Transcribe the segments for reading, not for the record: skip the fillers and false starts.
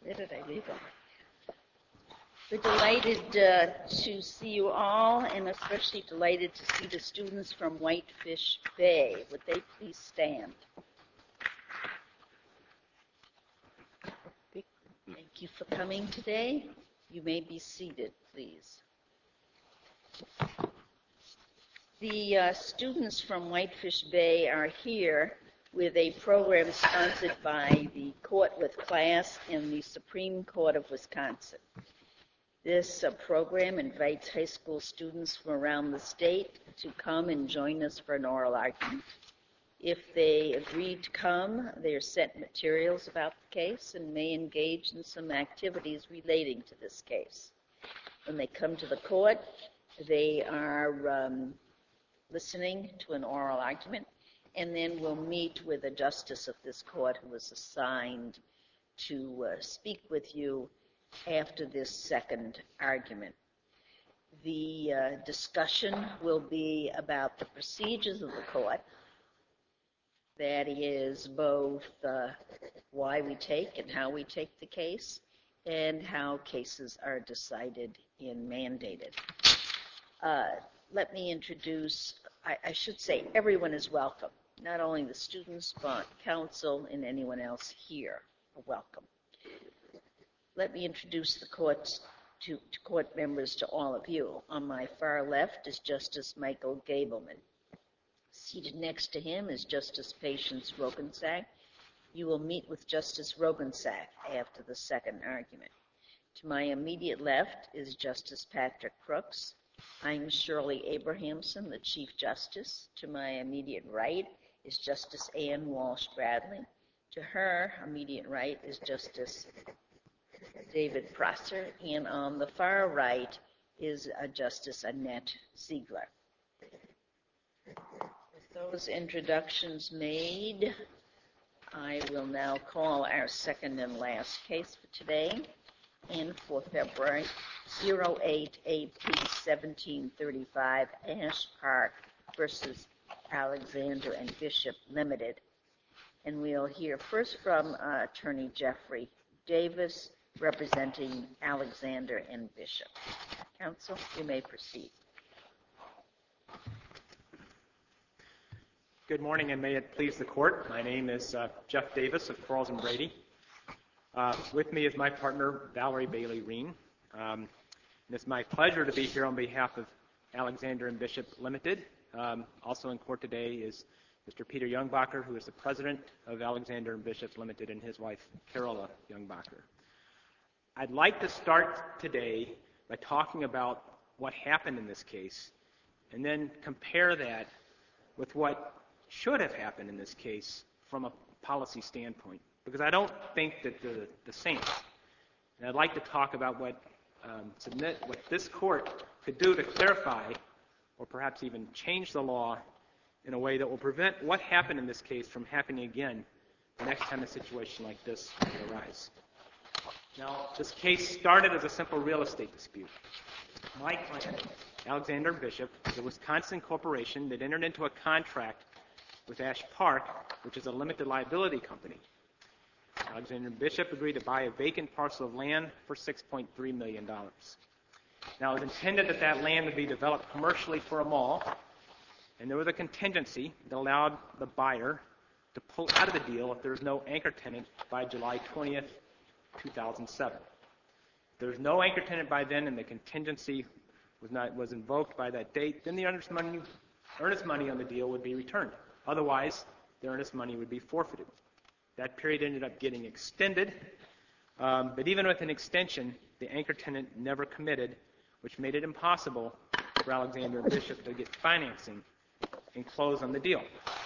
Where did I leave them? We're delighted to see you all, and especially delighted to see the students from Whitefish Bay. Would they please stand? Thank you for coming today. You may be seated, please. The students from Whitefish Bay are here with a program sponsored by the Court with Class in the Supreme Court of Wisconsin. This program invites high school students from around the state to come and join us for an oral argument. If they agree to come, they are sent materials about the case and may engage in some activities relating to this case. When they come to the court, they are listening to an oral argument, and then we'll meet with a justice of this court who is assigned to speak with you after this second argument. The discussion will be about the procedures of the court. That is both why we take and how we take the case, and how cases are decided and mandated. Let me introduce, I should say everyone is welcome. Not only the students, but counsel and anyone else here are welcome. Let me introduce the court members to all of you. On my far left is Justice Michael Gableman. Seated next to him is Justice Patience Roggensack. You will meet with Justice Roggensack after the second argument. To my immediate left is Justice Patrick Crooks. I'm Shirley Abrahamson, the Chief Justice. To my immediate right is Justice Ann Walsh Bradley. To her immediate right is Justice David Prosser, and on the far right is Justice Annette Ziegler. With those introductions made, I will now call our second and last case for today, and for February, 08-AP-1735, Ash Park versus Alexander and Bishop Limited. And we'll hear first from Attorney Jeffrey Davis, representing Alexander and Bishop. Counsel, you may proceed. Good morning, and may it please the court. My name is Jeff Davis of Quarles and Brady. With me is my partner, Valerie Bailey-Reen. And it's my pleasure to be here on behalf of Alexander and Bishop Limited. Also in court today is Mr. Peter Youngbacher, who is the president of Alexander and Bishop Limited, and his wife, Carola Youngbacher. I'd like to start today by talking about what happened in this case, and then compare that with what should have happened in this case from a policy standpoint, because I don't think that they're the same. And I'd like to talk about what this court could do to clarify or perhaps even change the law in a way that will prevent what happened in this case from happening again the next time a situation like this would arise. Now, this case started as a simple real estate dispute. My client, Alexander Bishop, is a Wisconsin corporation that entered into a contract with Ash Park, which is a limited liability company. Alexander Bishop agreed to buy a vacant parcel of land for $6.3 million. Now, it was intended that that land would be developed commercially for a mall, and there was a contingency that allowed the buyer to pull out of the deal if there was no anchor tenant by July 20th, 2007. If there was no anchor tenant by then and the contingency was invoked by that date, then the earnest money on the deal would be returned. Otherwise, the earnest money would be forfeited. That period ended up getting extended, but even with an extension, the anchor tenant never committed, which made it impossible for Alexander and Bishop to get financing and close on the deal.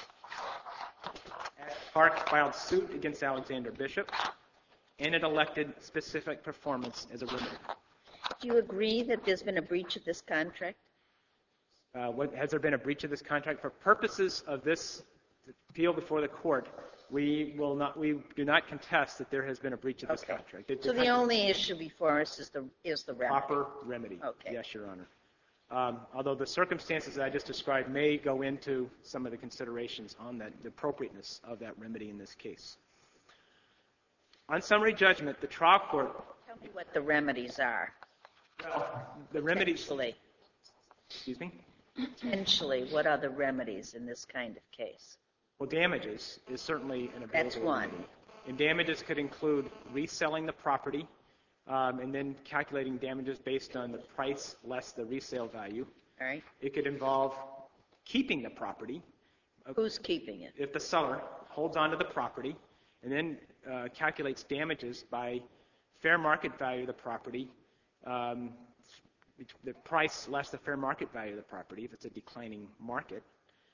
Ash Park filed suit against Alexander Bishop, and it elected specific performance as a remedy. Do you agree that there's been a breach of this contract? Has there been a breach of this contract? For purposes of this appeal before the court, we do not contest that there has been a breach of this contract. So the only issue before us is the remedy. Proper remedy. Okay. Yes, Your Honor. Although the circumstances that I just described may go into some of the considerations on that, the appropriateness of that remedy in this case. On summary judgment, the trial court, Tell me what the remedies are. well, the remedies, Potentially, excuse me? potentially, what are the remedies in this kind of case? Well, damages is certainly an available That's one. remedy. And damages could include reselling the property and then calculating damages based on the price less the resale value. All right. It could involve keeping the property. Who's keeping it? If the seller holds onto the property and then calculates damages by fair market value of the property, the price less the fair market value of the property if it's a declining market.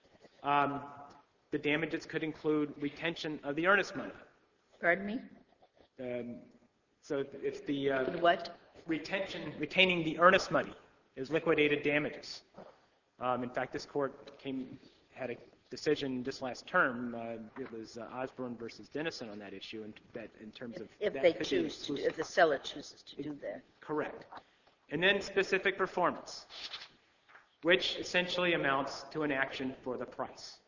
The damages could include retention of the earnest money. Pardon me? So if the What? retaining the earnest money is liquidated damages. In fact, this court had a decision this last term. It was Osborne versus Dennison on that issue, in terms of If that they could be choose to, exclusive. if the seller chooses to do that. Correct. And then specific performance, which essentially amounts to an action for the price.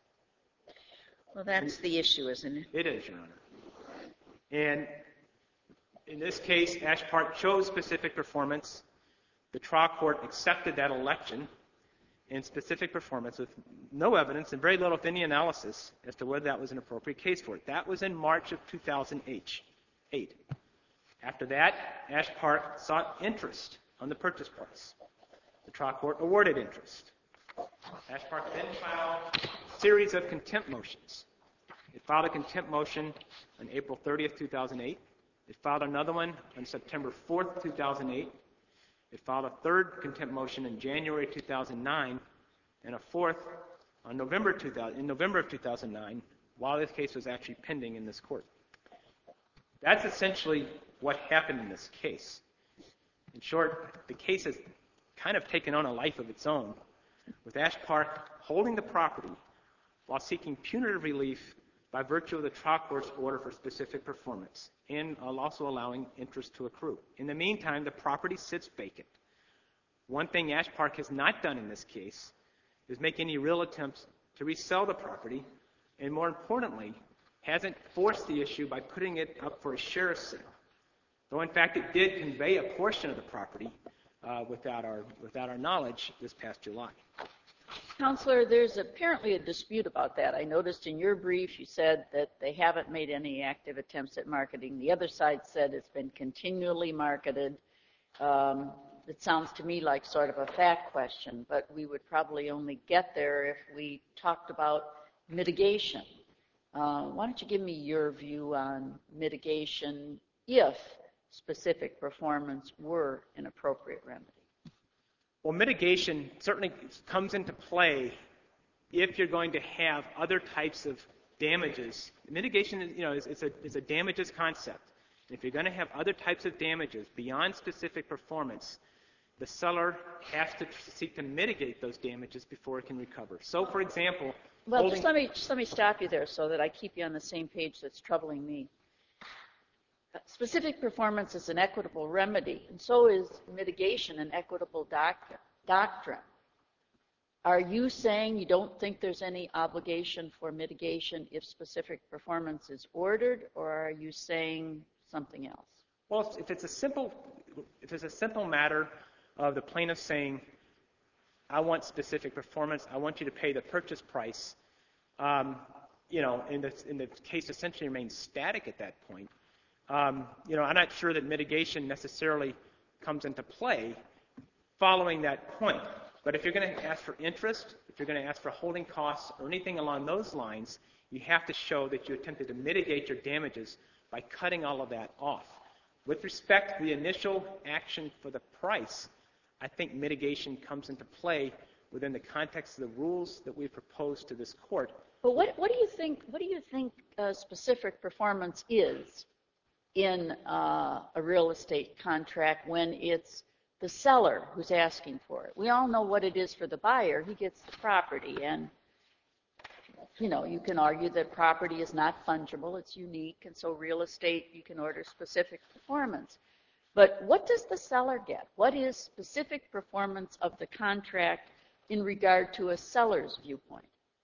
Well, that's the issue, isn't it? It is, Your Honor. And in this case, Ash Park chose specific performance. The trial court accepted that election in specific performance with no evidence and very little, if any, analysis as to whether that was an appropriate case for it. That was in March of 2008. After that, Ash Park sought interest on the purchase price. The trial court awarded interest. Ash Park then filed a series of contempt motions. It filed a contempt motion on April 30th, 2008. It filed another one on September 4th, 2008. It filed a third contempt motion in January 2009, and a fourth on November of 2009, while this case was actually pending in this court. That's essentially what happened in this case. In short, the case has kind of taken on a life of its own, with Ash Park holding the property while seeking punitive relief by virtue of the trial court's order for specific performance, and also allowing interest to accrue. In the meantime, the property sits vacant. One thing Ash Park has not done in this case is make any real attempts to resell the property, and more importantly, hasn't forced the issue by putting it up for a share sale. Though in fact it did convey a portion of the property without our knowledge this past July. Counselor, there's apparently a dispute about that. I noticed in your brief you said that they haven't made any active attempts at marketing. The other side said it's been continually marketed. It sounds to me like sort of a fact question, but we would probably only get there if we talked about mitigation. Why don't you give me your view on mitigation if specific performance were an appropriate remedy? Well, mitigation certainly comes into play if you're going to have other types of damages. Mitigation is a damages concept. And if you're going to have other types of damages beyond specific performance, the seller has to seek to mitigate those damages before it can recover. So, for example, well, just let me stop you there so that I keep you on the same page that's troubling me. Specific performance is an equitable remedy, and so is mitigation an equitable doctrine. Are you saying you don't think there's any obligation for mitigation if specific performance is ordered, or are you saying something else? Well, if it's a simple matter of the plaintiff saying, I want specific performance, I want you to pay the purchase price, and the case essentially remains static at that point. I'm not sure that mitigation necessarily comes into play following that point. But if you're going to ask for interest, if you're going to ask for holding costs or anything along those lines, you have to show that you attempted to mitigate your damages by cutting all of that off. With respect to the initial action for the price, I think mitigation comes into play within the context of the rules that we propose to this court. But what do you think specific performance is in a real estate contract when it's the seller who's asking for it? We all know what it is for the buyer. He gets the property, and you can argue that property is not fungible, it's unique, and so real estate, you can order specific performance. But what does the seller get? What is specific performance of the contract in regard to a seller's viewpoint?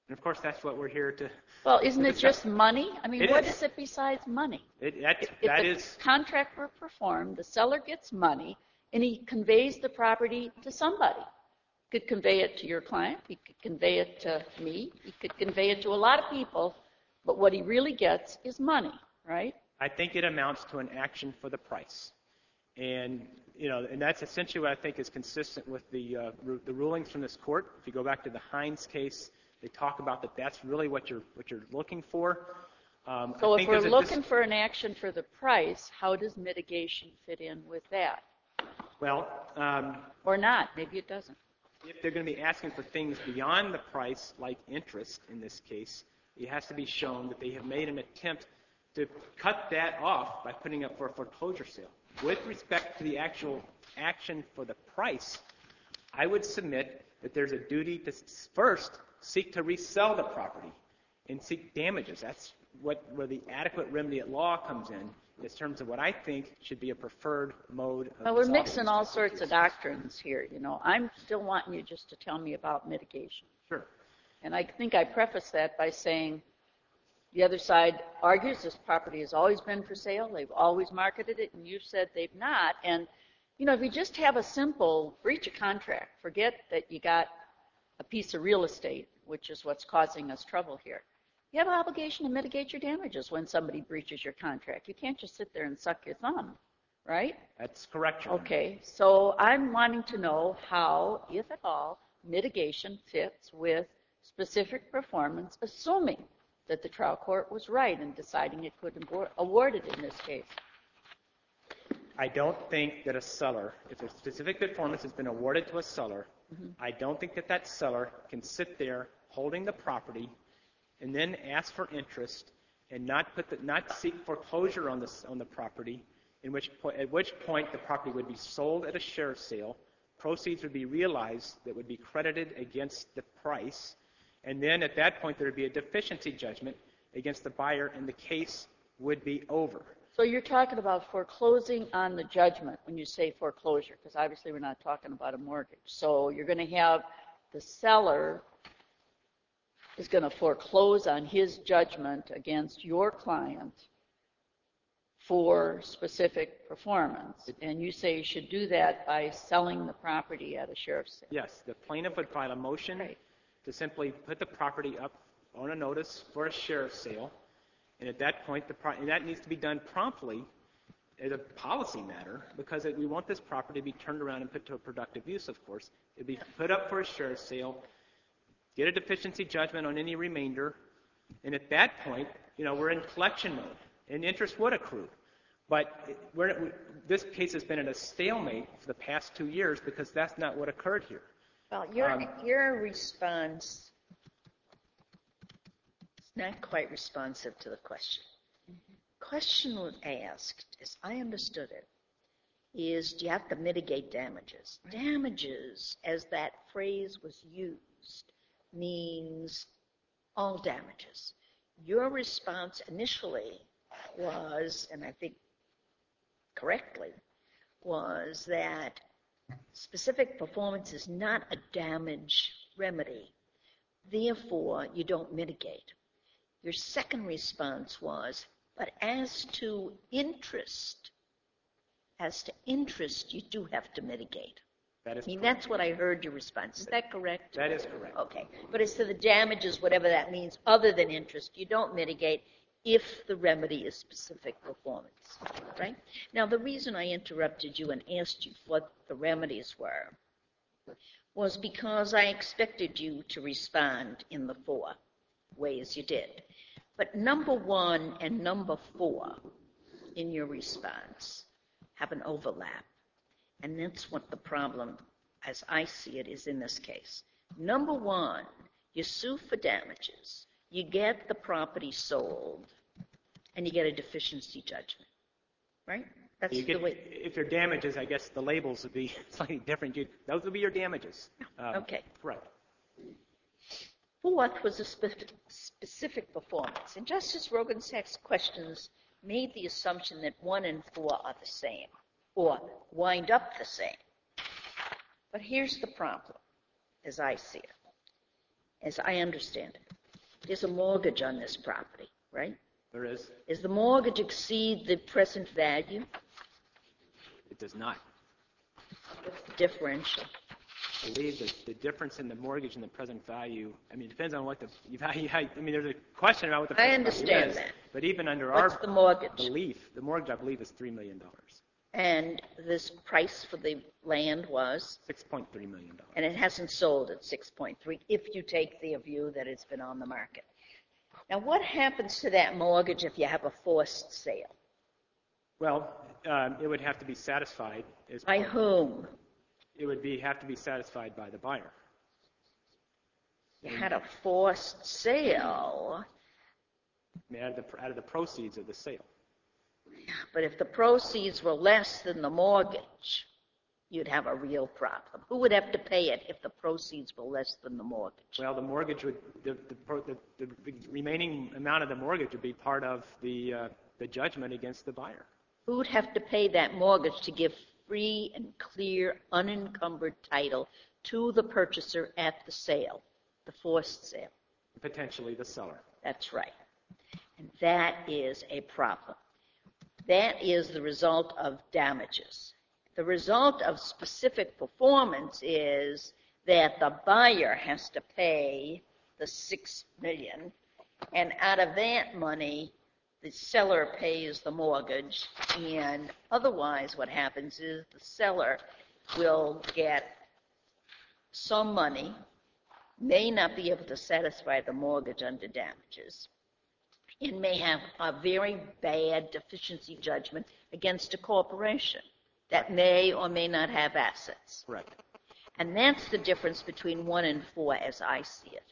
And of course, that's what we're here to. Well, isn't to it discuss. just money? I mean, It what is. is it besides money? If the is. contract were performed, the seller gets money, and he conveys the property to somebody. He could convey it to your client. He could convey it to me. He could convey it to a lot of people. But what he really gets is money, right? I think it amounts to an action for the price. And, and that's essentially what I think is consistent with the rulings from this court. If you go back to the Hines case, they talk about that that's really what you're looking for. So if we're looking for an action for the price, how does mitigation fit in with that? Well, or not. Maybe it doesn't. If they're going to be asking for things beyond the price, like interest in this case, it has to be shown that they have made an attempt to cut that off by putting up for a foreclosure sale. With respect to the actual action for the price, I would submit that there's a duty to first seek to resell the property and seek damages. That's where the adequate remedy at law comes in terms of what I think should be a preferred mode of well, we're resolving mixing these all types of sorts of cases. doctrines here. I'm still wanting you just to tell me about mitigation. Sure. And I think I prefaced that by saying the other side argues this property has always been for sale. They've always marketed it, and you've said they've not. And, if you just have a simple breach of contract, forget that you got a piece of real estate, which is what's causing us trouble here. You have an obligation to mitigate your damages when somebody breaches your contract. You can't just sit there and suck your thumb, right? That's correct, Your Honor. Okay, so I'm wanting to know how, if at all, mitigation fits with specific performance, assuming that the trial court was right in deciding it could award it in this case. I don't think that a seller, if a specific performance has been awarded to a seller, I don't think that seller can sit there holding the property and then ask for interest and not seek foreclosure on the property, at which point the property would be sold at a sheriff's sale, proceeds would be realized that would be credited against the price, and then at that point there would be a deficiency judgment against the buyer, and the case would be over. So you're talking about foreclosing on the judgment when you say foreclosure, because obviously we're not talking about a mortgage. So you're going to have the seller is going to foreclose on his judgment against your client for specific performance. And you say you should do that by selling the property at a sheriff's sale. Yes, the plaintiff would file a motion to simply put the property up on a notice for a sheriff's sale. And at that point, and that needs to be done promptly as a policy matter, because we want this property to be turned around and put to a productive use, of course. It would be put up for a sheriff's sale, get a deficiency judgment on any remainder, and at that point, we're in collection mode, and interest would accrue. But this case has been in a stalemate for the past 2 years because that's not what occurred here. Well, your response is not quite responsive to the question. Question was asked, as I understood it, is do you have to mitigate damages? Damages, as that phrase was used, means all damages. Your response initially was, and I think correctly, was that specific performance is not a damage remedy. Therefore, you don't mitigate. Your second response was, but as to interest, you do have to mitigate. That is correct. That's what I heard your response. Is that correct? That is correct. Okay. But as to the damages, whatever that means, other than interest, you don't mitigate if the remedy is specific performance, right? Now, the reason I interrupted you and asked you what the remedies were was because I expected you to respond in the 4 ways you did. But number 1 and number 4 in your response have an overlap. And that's what the problem, as I see it, is in this case. Number 1, you sue for damages. You get the property sold, and you get a deficiency judgment, right? That's the way. If your damages, I guess the labels would be slightly different. Those would be your damages. Okay. Correct. 4th was a specific performance. And Justice Rogensack's questions made the assumption that 1 and 4 are the same, or wind up the same. But here's the problem, as I see it, as I understand it. There's a mortgage on this property, right? There is. Does the mortgage exceed the present value? It does not. What's the differential? I believe that the difference in the mortgage and the present value, I mean, it depends on what the value, I mean, there's a question about what the present value is. I understand that. But even under What's the mortgage? belief, the mortgage, I believe, is $3 million. And this price for the land was? $6.3 million. And it hasn't sold at 6.3 if you take the view that it's been on the market. Now, what happens to that mortgage if you have a forced sale? Well, it would have to be satisfied. By whom? It would have to be satisfied by the buyer. You had a forced sale. I mean, out of the proceeds of the sale. But if the proceeds were less than the mortgage, you'd have a real problem. Who would have to pay it if the proceeds were less than the mortgage? Well, the mortgage would, the remaining amount of the mortgage would be part of the judgment against the buyer. Who would have to pay that mortgage to give free and clear, unencumbered title to the purchaser at the sale, the forced sale? Potentially the seller. That's right. And that is a problem. That is the result of damages. The result of specific performance is that the buyer has to pay the $6 million, and out of that money, the seller pays the mortgage, and otherwise what happens is the seller will get some money, may not be able to satisfy the mortgage under damages, and may have a very bad deficiency judgment against a corporation that may or may not have assets. Right. And that's the difference between 1 and 4 as I see it.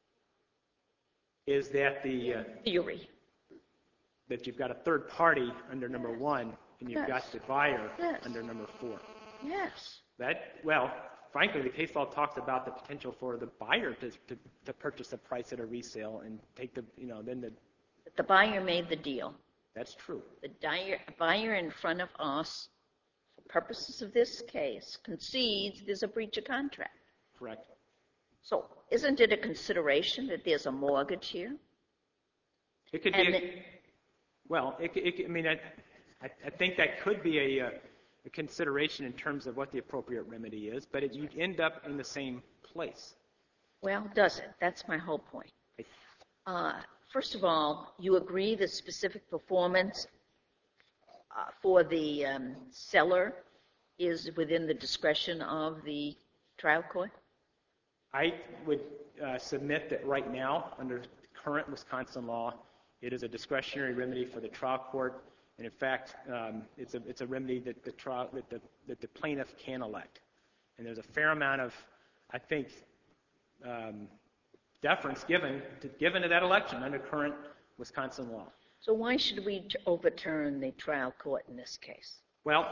Is that the theory? That you've got a third party under number 1 and you've got the buyer under number 4. Yes. Well, frankly, the case law talks about the potential for the buyer to purchase a price at a resale and take the. But the buyer made the deal. That's true. The buyer in front of us, for purposes of this case, concedes there's a breach of contract. Correct. So isn't it a consideration that there's a mortgage here? It could be. I mean, I think that could be a consideration in terms of what the appropriate remedy is, but you'd end up in the same place. Well, does it? That's my whole point. First of all, you agree that specific performance for the seller is within the discretion of the trial court? I would submit that right now, under current Wisconsin law, it is a discretionary remedy for the trial court, and in fact, it's a remedy that the plaintiff can elect. And there's a fair amount of, I think, deference given to that election under current Wisconsin law. So why should we overturn the trial court in this case? Well,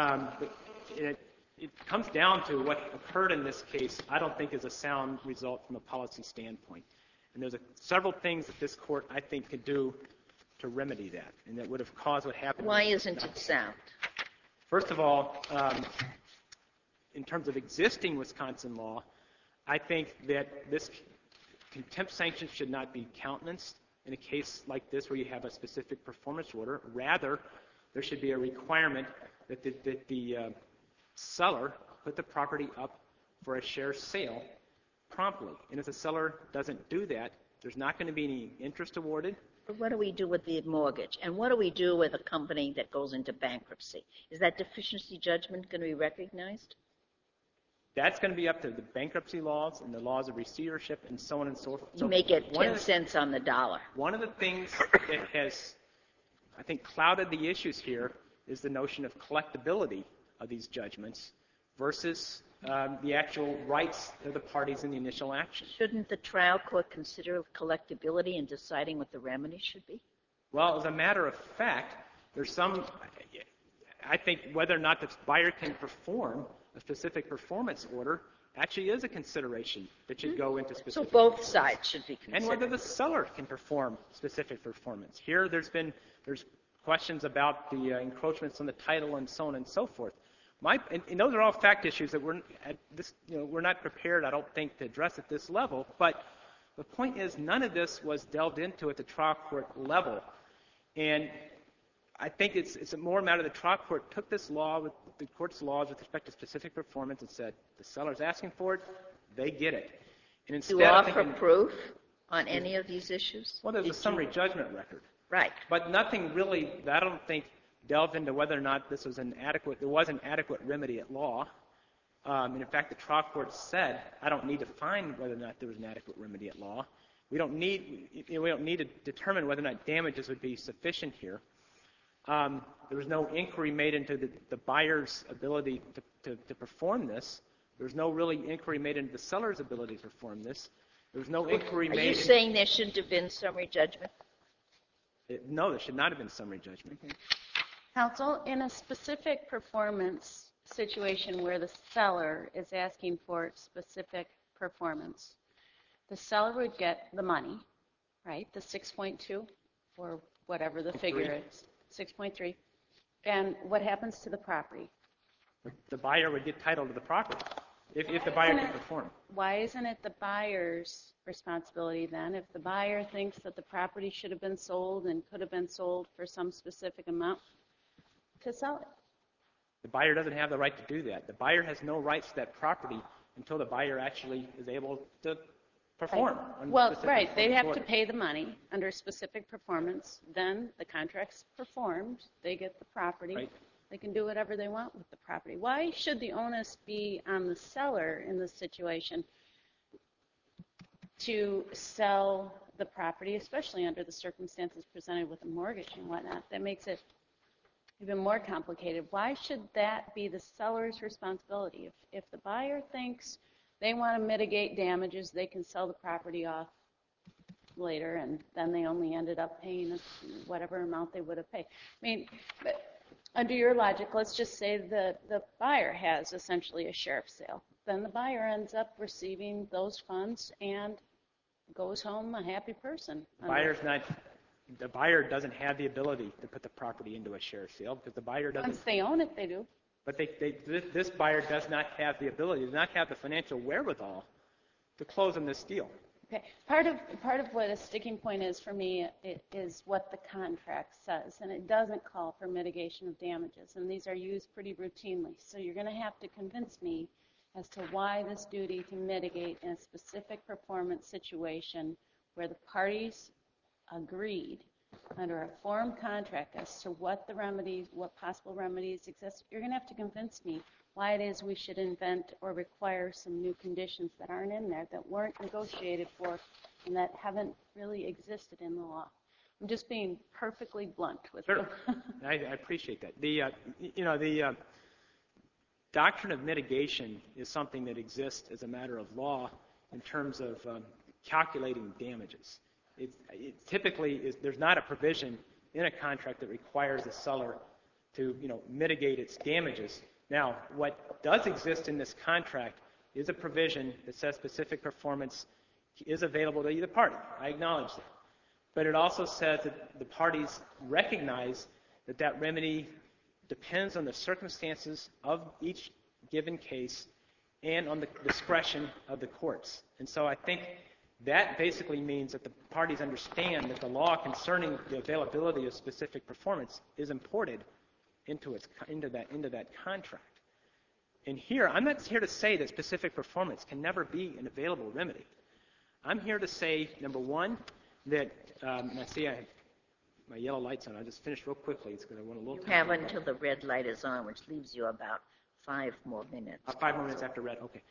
it comes down to what occurred in this case. I don't think is a sound result from a policy standpoint. And there's several things that this court, I think, could do to remedy that, and that would have caused what happened. Why isn't it sound? First of all, in terms of existing Wisconsin law, I think that this contempt sanction should not be countenanced in a case like this where you have a specific performance order. Rather, there should be a requirement that the seller put the property up for a share sale promptly. And if the seller doesn't do that, there's not going to be any interest awarded. But what do we do with the mortgage? And what do we do with a company that goes into bankruptcy? Is that deficiency judgment going to be recognized? That's going to be up to the bankruptcy laws and the laws of receivership and so on and so forth. You may get 10 cents on the dollar. One of the things that has, I think, clouded the issues here is the notion of collectability of these judgments versus the actual rights of the parties in the initial action. Shouldn't the trial court consider collectability in deciding what the remedy should be? Well, as a matter of fact, there's some, I think whether or not the buyer can perform a specific performance order actually is a consideration that should go into specific. So both sides should be considered. And whether the seller can perform specific performance. Here there's questions about the encroachments on the title and so on and so forth. And those are all fact issues that we're not prepared, I don't think, to address at this level. But The point is, none of this was delved into at the trial court level. And I think it's more a matter the trial court took this law, with the court's laws with respect to specific performance, and said, the seller's asking for it, they get it. And instead Do you of offer thinking, proof on any of these issues? well, there's a summary judgment record. Right. But nothing really, I don't think, delved into whether or not this was there was an adequate remedy at law. And in fact, the trial court said, I don't need to find whether or not there was an adequate remedy at law. We don't need to determine whether or not damages would be sufficient here. There was no inquiry made into the buyer's ability to perform this. There was no really inquiry made into the seller's ability to perform this. There was no inquiry made. Are you saying there shouldn't have been summary judgment? No, there should not have been summary judgment. Mm-hmm. Counsel, in a specific performance situation where the seller is asking for specific performance, the seller would get the money, right, the 6.2 or whatever the figure is, 6.3. And what happens to the property? The buyer would get title to the property if the buyer can perform. Why isn't it the buyer's responsibility then? If the buyer thinks that the property should have been sold and could have been sold for some specific amount, to sell it. The buyer doesn't have the right to do that. The buyer has no rights to that property until the buyer actually is able to perform. Well, right. They have to pay the money under specific performance. Then the contract's performed. They get the property. Right. They can do whatever they want with the property. Why should the onus be on the seller in this situation to sell the property, especially under the circumstances presented with a mortgage and whatnot? That makes it even more complicated. Why should that be the seller's responsibility? If the buyer thinks they want to mitigate damages, they can sell the property off later, and then they only ended up paying whatever amount they would have paid. I mean, but under your logic, let's just say the buyer has essentially a sheriff's sale. Then the buyer ends up receiving those funds and goes home a happy person. The buyer doesn't have the ability to put the property into a sheriff's sale because the buyer doesn't. Once they own it, they do. But this buyer does not have the ability, does not have the financial wherewithal to close on this deal. Okay. Part of what a sticking point is for me is what the contract says, and it doesn't call for mitigation of damages, and these are used pretty routinely. So you're going to have to convince me as to why this duty to mitigate in a specific performance situation where the parties agreed under a form contract as to what possible remedies exist. You're going to have to convince me why it is we should invent or require some new conditions that aren't in there, that weren't negotiated for, and that haven't really existed in the law. I'm just being perfectly blunt with you. I appreciate that. The doctrine of mitigation is something that exists as a matter of law in terms of calculating damages. Typically, there's not a provision in a contract that requires the seller to, mitigate its damages. Now, what does exist in this contract is a provision that says specific performance is available to either party. I acknowledge that. But it also says that the parties recognize that remedy depends on the circumstances of each given case and on the discretion of the courts. And so I think that basically means that the parties understand that the law concerning the availability of specific performance is imported into that contract. And here, I'm not here to say that specific performance can never be an available remedy. I'm here to say, number one, that, and I see I have my yellow light's on. I'll just finish real quickly. It's going to want a little time. You have until the red light is on, which leaves you about 5 more minutes. 5 more minutes after red, okay.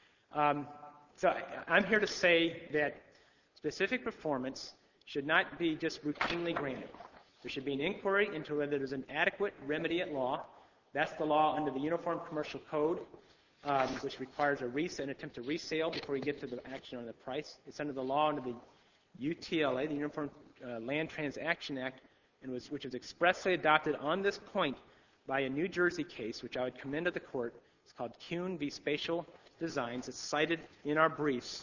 So I'm here to say that specific performance should not be just routinely granted. There should be an inquiry into whether there's an adequate remedy at law. That's the law under the Uniform Commercial Code, which requires an attempt to resale before you get to the action on the price. It's under the law under the UTLA, the Uniform Land Transaction Act, which was expressly adopted on this point by a New Jersey case, which I would commend to the court. It's called Kuhn v. Spatial Designs. It's cited in our briefs,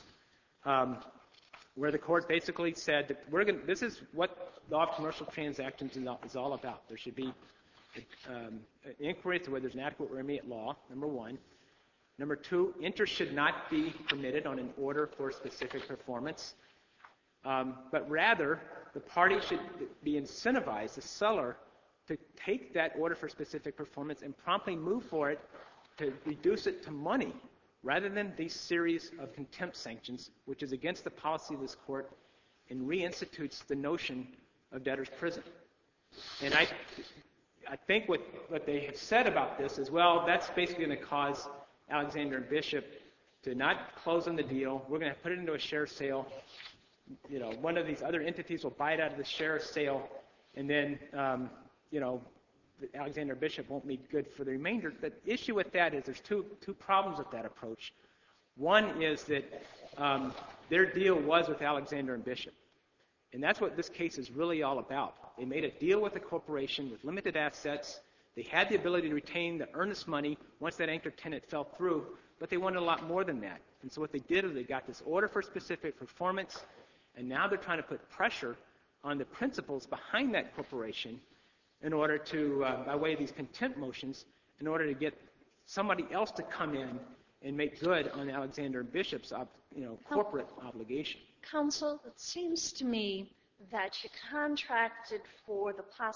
where the court basically said that this is what law of commercial transactions is all about. There should be an inquiry as to whether there's an adequate remedy at law, number one. Number two, interest should not be permitted on an order for specific performance. but rather the party should be incentivized, the seller, to take that order for specific performance and promptly move for it to reduce it to money, rather than these series of contempt sanctions, which is against the policy of this court and reinstitutes the notion of debtor's prison. And I think what they have said about this is, well, that's basically going to cause Alexander and Bishop to not close on the deal. We're going to put it into a share sale. One of these other entities will buy it out of the share sale, and then, Alexander Bishop won't be good for the remainder. The issue with that is there's two problems with that approach. One is that their deal was with Alexander and Bishop, and that's what this case is really all about. They made a deal with a corporation with limited assets. They had the ability to retain the earnest money once that anchor tenant fell through, but they wanted a lot more than that. And so what they did is they got this order for specific performance, and now they're trying to put pressure on the principals behind that corporation in order to, by way of these contempt motions, in order to get somebody else to come in and make good on Alexander and Bishop's corporate obligation. Counsel, it seems to me that you contracted for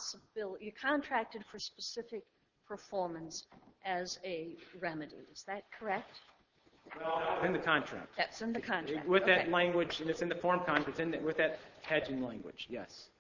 specific performance as a remedy. Is that correct? Well, that's in the contract. That's in the contract. With that language, and it's in the form contract, with that hedging language, yes.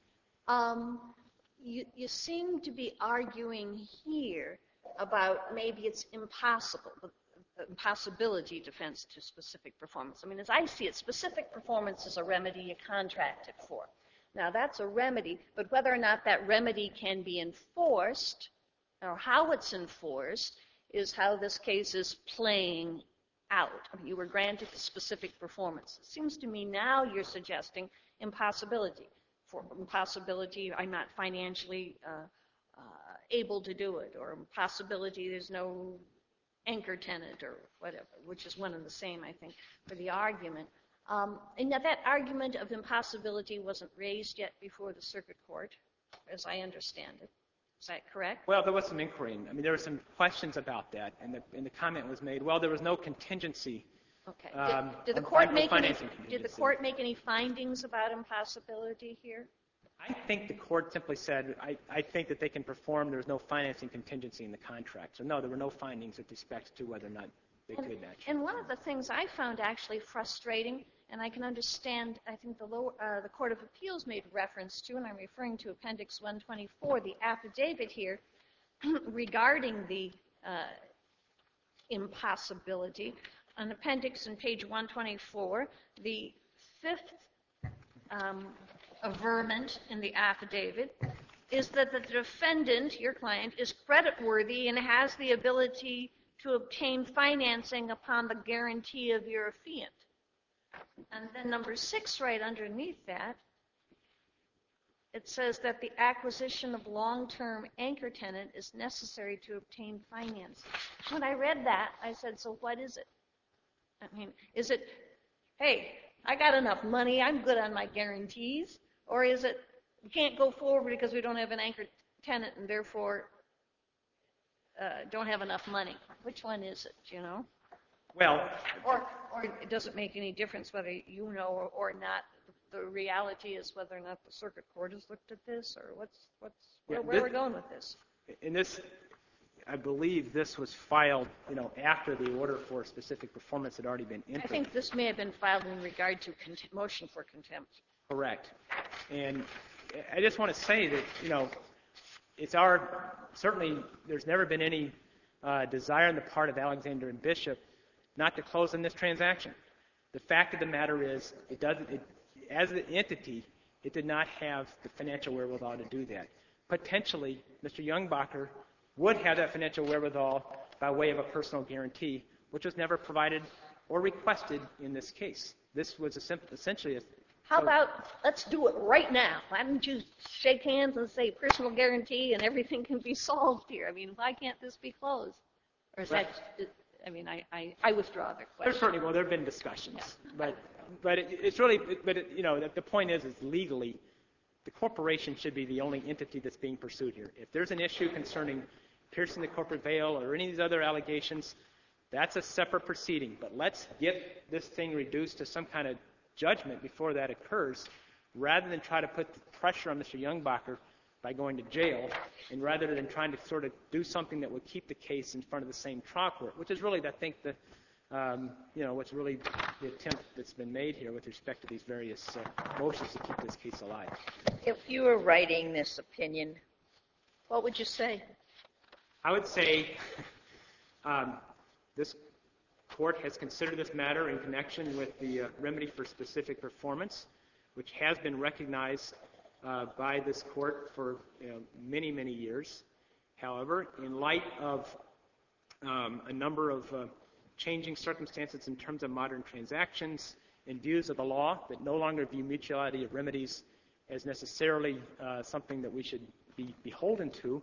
You seem to be arguing here about maybe it's impossibility defense to specific performance. I mean, as I see it, specific performance is a remedy you contracted for. Now, that's a remedy, but whether or not that remedy can be enforced or how it's enforced is how this case is playing out. I mean, you were granted specific performance. It seems to me now you're suggesting impossibility. For impossibility, I'm not financially able to do it, or impossibility, there's no anchor tenant or whatever, which is one and the same, I think, for the argument. And that argument of impossibility wasn't raised yet before the circuit court, as I understand it. Is that correct? Well, there was some inquiry. I mean, there were some questions about that, and the comment was made, well, there was no contingency. Okay. Did the court make any findings about impossibility here? I think the court simply said, I think that they can perform. There's no financing contingency in the contract. So, no, there were no findings with respect to whether or not they could actually. And one of the things I found actually frustrating, and I can understand, I think the Court of Appeals made reference to, and I'm referring to Appendix 124, the affidavit here regarding the impossibility. On appendix on page 124, the fifth averment in the affidavit is that the defendant, your client, is creditworthy and has the ability to obtain financing upon the guarantee of your affiant. And then number 6, right underneath that, it says that the acquisition of long-term anchor tenant is necessary to obtain finance. When I read that, I said, so what is it? I mean, is it, hey, I got enough money, I'm good on my guarantees? Or is it, we can't go forward because we don't have an anchor tenant and therefore don't have enough money? Which one is it, do you know? Well, or it doesn't make any difference whether you know or not. The reality is whether or not the circuit court has looked at this, or where we're going with this. In this, I believe this was filed, after the order for specific performance had already been entered. I think this may have been filed in regard to motion for contempt. Correct. And I just want to say that, certainly there's never been any desire on the part of Alexander and Bishop not to close on this transaction. The fact of the matter is, as an entity, it did not have the financial wherewithal to do that. Potentially, Mr. Youngbacher would have that financial wherewithal by way of a personal guarantee, which was never provided or requested in this case. This was essentially a... How about, let's do it right now. Why don't you shake hands and say personal guarantee and everything can be solved here? I mean, why can't this be closed? Or is that, I mean, I withdraw the question. There have been discussions. Yeah. But it's really, the point is legally, the corporation should be the only entity that's being pursued here. If there's an issue concerning piercing the corporate veil or any of these other allegations, that's a separate proceeding. But let's get this thing reduced to some kind of judgment before that occurs, rather than try to put pressure on Mr. Youngbacher by going to jail, and rather than trying to sort of do something that would keep the case in front of the same trial court, which is really, I think, what's really the attempt that's been made here with respect to these various motions to keep this case alive. If you were writing this opinion, what would you say? I would say this court has considered this matter in connection with the remedy for specific performance, which has been recognized by this court for many, many years. However, in light of a number of changing circumstances in terms of modern transactions and views of the law that no longer view mutuality of remedies as necessarily something that we should be beholden to,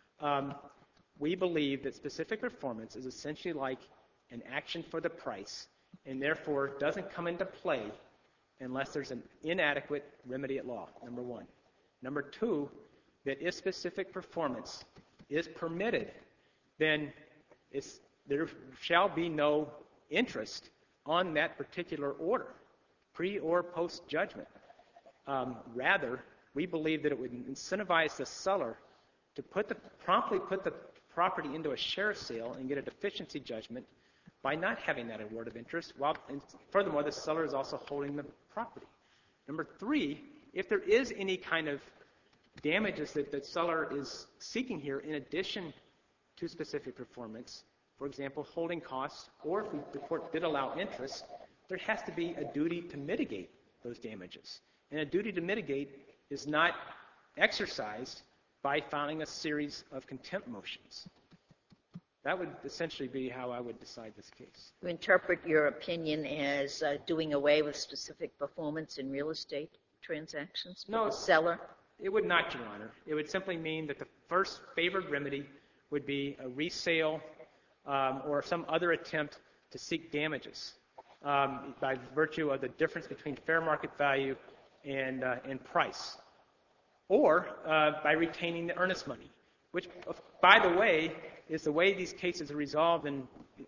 we believe that specific performance is essentially like an action for the price, and therefore doesn't come into play unless there's an inadequate remedy at law, number one. Number two, that if specific performance is permitted, then there shall be no interest on that particular order, pre or post judgment. Rather, we believe that it would incentivize the seller to promptly put the property into a share sale and get a deficiency judgment by not having that award of interest. And furthermore, the seller is also holding the property. Number three, if there is any kind of damages that the seller is seeking here in addition to specific performance, for example, holding costs, or if the court did allow interest, there has to be a duty to mitigate those damages. And a duty to mitigate is not exercised by filing a series of contempt motions. That would essentially be how I would decide this case. You interpret your opinion as doing away with specific performance in real estate transactions for the seller? It would not, Your Honor. It would simply mean that the first favored remedy would be a resale or some other attempt to seek damages by virtue of the difference between fair market value and price, or by retaining the earnest money, which, by the way, is the way these cases are resolved in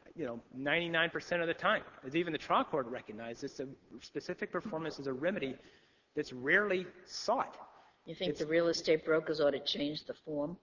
99% of the time. As even the trial court recognizes, a specific performance is a remedy that's rarely sought. You think the real estate brokers ought to change the form?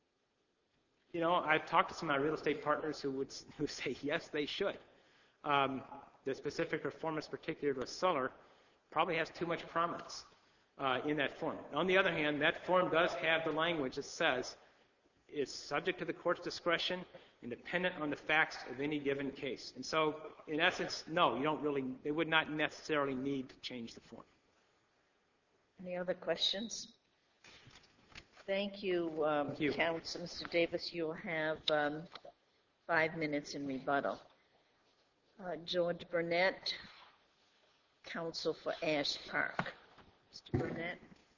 I've talked to some of my real estate partners who say yes, they should. The specific performance, particularly to a seller, probably has too much prominence in that form. On the other hand, that form does have the language that says it's subject to the court's discretion and dependent on the facts of any given case. And so, in essence, no, they would not necessarily need to change the form. Any other questions? Thank you, Counsel. Mr. Davis, you'll have 5 minutes in rebuttal. George Burnett, counsel for Ash Park. Mr. Burnett.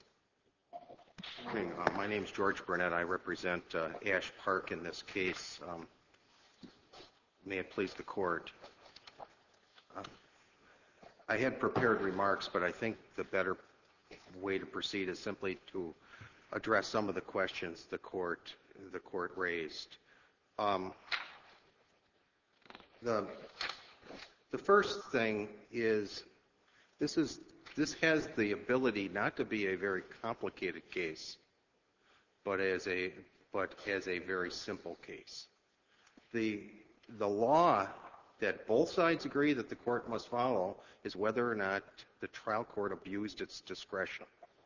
My name is George Burnett. I represent Ash Park in this case. May it please the court. I had prepared remarks, but I think the better way to proceed is simply to address some of the questions the court raised. The first thing is this has the ability not to be a very complicated case, but as a very simple case. The law that both sides agree that the court must follow is whether or not the trial court abused its discretion.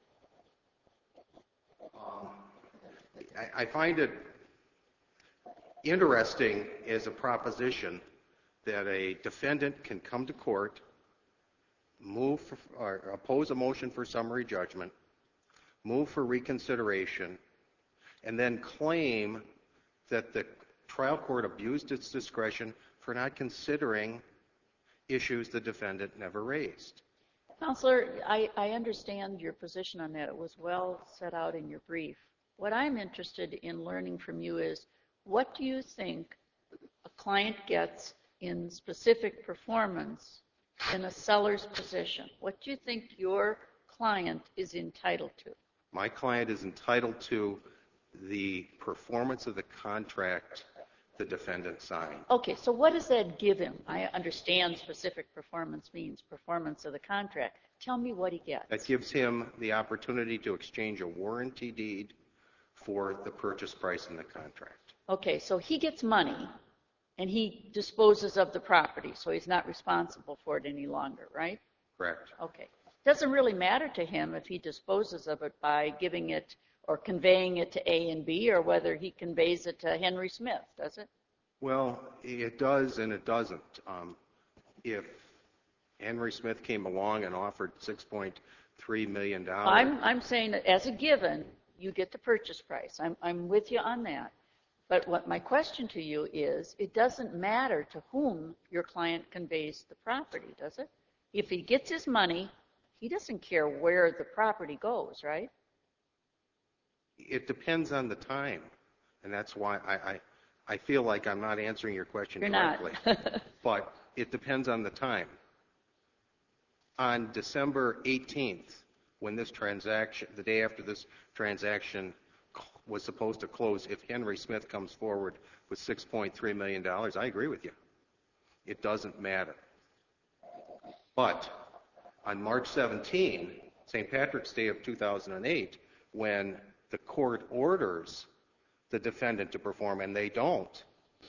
I find it interesting as a proposition that a defendant can come to court, oppose a motion for summary judgment, move for reconsideration, and then claim that the trial court abused its discretion for not considering issues the defendant never raised. Counselor, I understand your position on that. It was well set out in your brief. What I'm interested in learning from you is, what do you think a client gets in specific performance in a seller's position? What do you think your client is entitled to? My client is entitled to the performance of the contract the defendant signed. Okay, so what does that give him? I understand specific performance means performance of the contract. Tell me what he gets. That gives him the opportunity to exchange a warranty deed for the purchase price in the contract. Okay, so he gets money and he disposes of the property, so he's not responsible for it any longer, right? Correct. Okay. Doesn't really matter to him if he disposes of it by giving it or conveying it to A and B, or whether he conveys it to Henry Smith, does it? Well, it does and it doesn't. If Henry Smith came along and offered $6.3 million. I'm saying that as a given, you get the purchase price. I'm with you on that. But what my question to you is, it doesn't matter to whom your client conveys the property, does it? If he gets his money, he doesn't care where the property goes, right? It depends on the time, and that's why I feel like I'm not answering your question directly. You're not. But it depends on the time. On December 18th, when this transaction, the day after this transaction was supposed to close, if Henry Smith comes forward with $6.3 million, I agree with you. It doesn't matter. But on March 17, St. Patrick's Day of 2008, when the court orders the defendant to perform and they don't,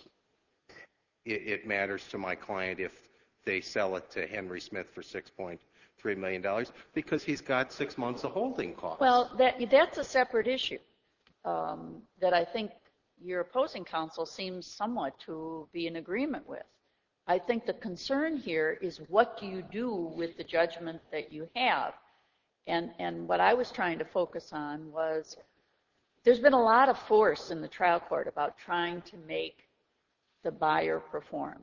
it matters to my client if they sell it to Henry Smith for $6.3 million because he's got 6 months of holding costs. Well, that's a separate issue that I think your opposing counsel seems somewhat to be in agreement with. I think the concern here is, what do you do with the judgment that you have? And what I was trying to focus on was, there's been a lot of force in the trial court about trying to make the buyer perform.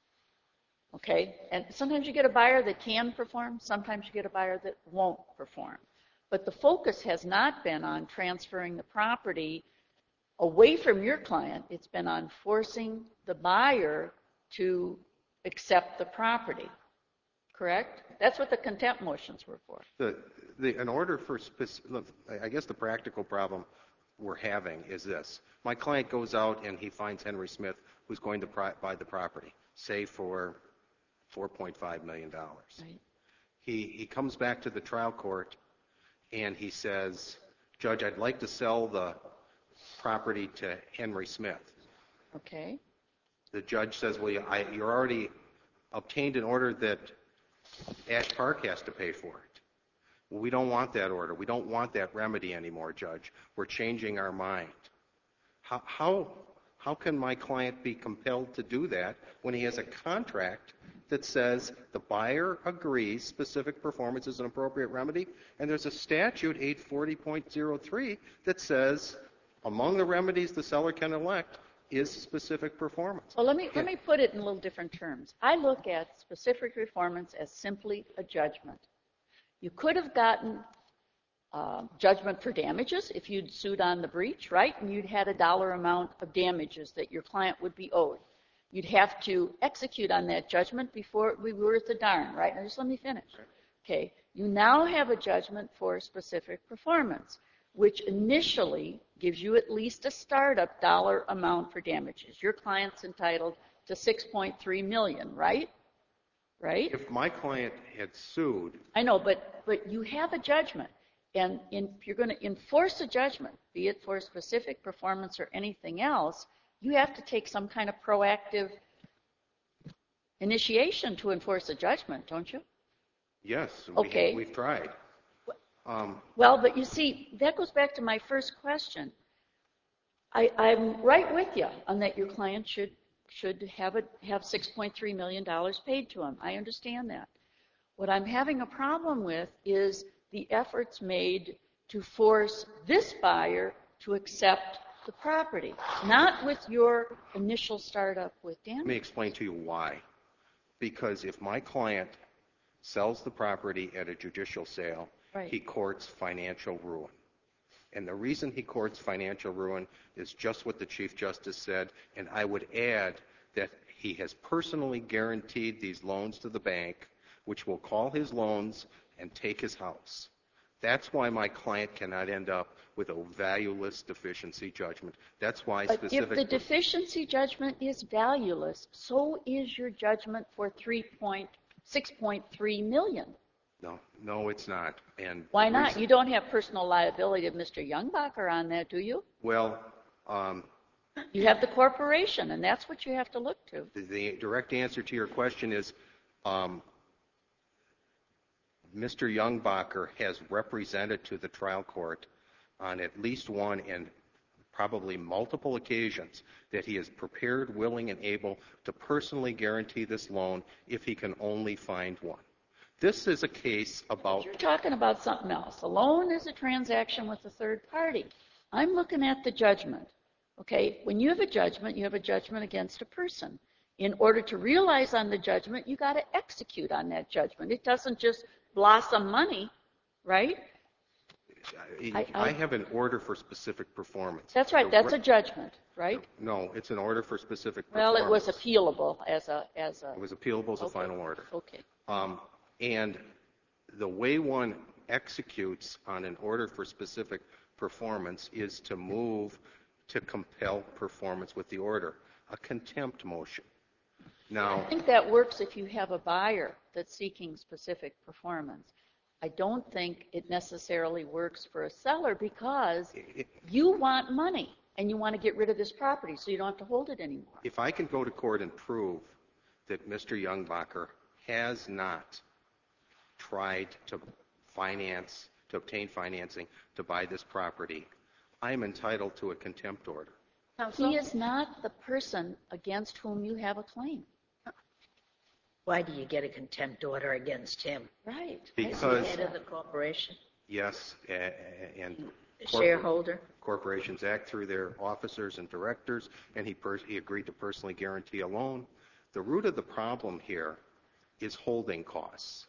Okay? And sometimes you get a buyer that can perform, sometimes you get a buyer that won't perform. But the focus has not been on transferring the property away from your client. It's been on forcing the buyer to accept the property. Correct? That's what the contempt motions were for. In order for look, I guess the practical problem we're having is this. My client goes out and he finds Henry Smith, who's going to buy the property, say for $4.5 million. Right. He comes back to the trial court and he says, Judge, I'd like to sell the property to Henry Smith. Okay. The judge says, well, you already obtained an order that Ash Park has to pay for it. Well, we don't want that order. We don't want that remedy anymore, Judge. We're changing our mind. How can my client be compelled to do that when he has a contract that says the buyer agrees specific performance is an appropriate remedy, and there's a statute, 840.03, that says among the remedies the seller can elect is specific performance. Well, let me put it in a little different terms. I look at specific performance as simply a judgment. You could have gotten judgment for damages if you'd sued on the breach, right? And you'd had a dollar amount of damages that your client would be owed. You'd have to execute on that judgment before it would be worth a darn, right? Now, just let me finish. Okay. You now have a judgment for specific performance, which initially gives you at least a startup dollar amount for damages. Your client's entitled to $6.3 million, right? Right? If my client had sued... I know, but you have a judgment. And if you're going to enforce a judgment, be it for specific performance or anything else, you have to take some kind of proactive initiation to enforce a judgment, don't you? Yes, okay. We've tried. Well, but you see, that goes back to my first question. I'm right with you on that your client should have $6.3 million paid to him. I understand that. What I'm having a problem with is the efforts made to force this buyer to accept the property, not with your initial startup with damage. Let me explain to you why. Because if my client sells the property at a judicial sale, right, he courts financial ruin. And the reason he courts financial ruin is just what the Chief Justice said, and I would add that he has personally guaranteed these loans to the bank, which will call his loans and take his house. That's why my client cannot end up with a valueless deficiency judgment. That's why But if the deficiency judgment is valueless, so is your judgment for $6.3 million. No, it's not. And why not? You don't have personal liability of Mr. Youngbacher on that, do you? Well, you have the corporation, and that's what you have to look to. the direct answer to your question is Mr. Youngbacher has represented to the trial court on at least one and probably multiple occasions that he is prepared, willing, and able to personally guarantee this loan if he can only find one. This is a case about... You're talking about something else. A loan is a transaction with a third party. I'm looking at the judgment. Okay, when you have a judgment against a person. In order to realize on the judgment, you got to execute on that judgment. It doesn't just blossom money, right? I have an order for specific performance. That's right. That's a judgment, right? No, it's an order for specific well, performance. Well, it was appealable as a. It was appealable as a final order. Okay. And the way one executes on an order for specific performance is to move to compel performance with the order, a contempt motion. Now, I think that works if you have a buyer that's seeking specific performance. I don't think it necessarily works for a seller because you want money and you want to get rid of this property so you don't have to hold it anymore. If I can go to court and prove that Mr. Youngbacher has not tried to obtain financing to buy this property, I am entitled to a contempt order. He is not the person against whom you have a claim. Why do you get a contempt order against him? Right. Because Head of the corporation? Yes, and shareholder? Corporations act through their officers and directors, and he agreed to personally guarantee a loan. The root of the problem here is holding costs.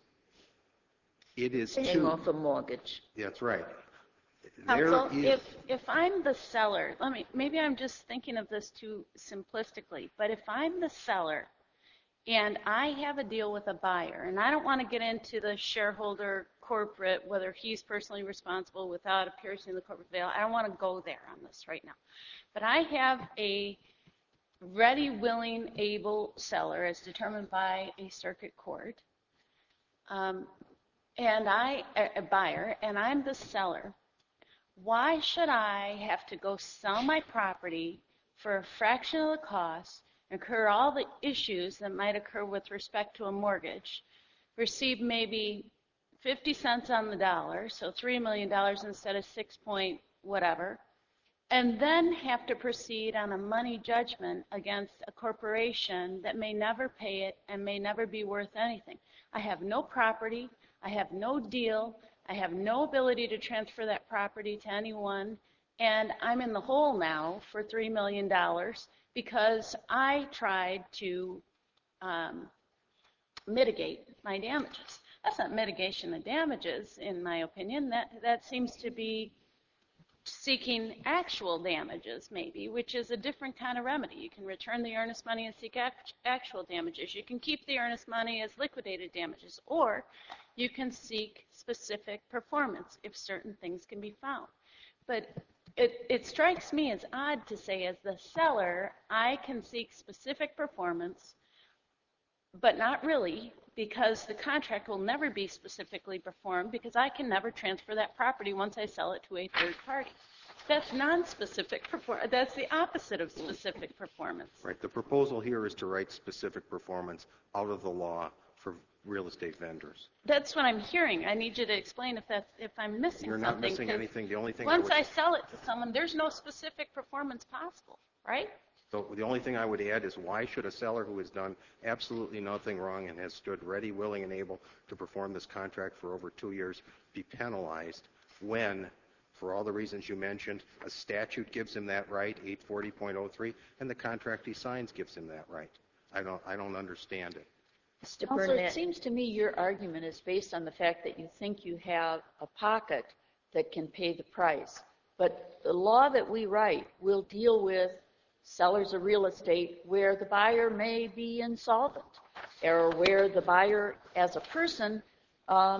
It is paying off a mortgage. That's right. Counsel, if I'm the seller, maybe I'm just thinking of this too simplistically, but if I'm the seller and I have a deal with a buyer, and I don't want to get into the shareholder corporate, whether he's personally responsible without piercing the corporate veil, I don't want to go there on this right now. But I have a ready, willing, able seller as determined by a circuit court, and a buyer, and I'm the seller. Why should I have to go sell my property for a fraction of the cost, incur all the issues that might occur with respect to a mortgage, receive maybe 50 cents on the dollar, so $3 million instead of 6 point whatever, and then have to proceed on a money judgment against a corporation that may never pay it and may never be worth anything? I have no property, I have no deal, I have no ability to transfer that property to anyone, and I'm in the hole now for $3 million because I tried to mitigate my damages. That's not mitigation of damages, in my opinion. That seems to be seeking actual damages, maybe, which is a different kind of remedy. You can return the earnest money and seek actual damages. You can keep the earnest money as liquidated damages, or you can seek specific performance if certain things can be found. But it strikes me as odd to say, as the seller, I can seek specific performance, but not really, because the contract will never be specifically performed because I can never transfer that property once I sell it to a third party. That's non-specific performance. That's the opposite of specific performance. Right. The proposal here is to write specific performance out of the law for real estate vendors. That's what I'm hearing. I need you to explain if I'm missing something. You're not missing anything. The only thing once I sell it to someone, there's no specific performance possible, right? So the only thing I would add is, why should a seller who has done absolutely nothing wrong and has stood ready, willing, and able to perform this contract for over 2 years be penalized when, for all the reasons you mentioned, a statute gives him that right, 840.03, and the contract he signs gives him that right? I don't understand it. Mr. Also, Burnett. it seems to me your argument is based on the fact that you think you have a pocket that can pay the price. But the law that we write will deal with sellers of real estate where the buyer may be insolvent, or where the buyer as a person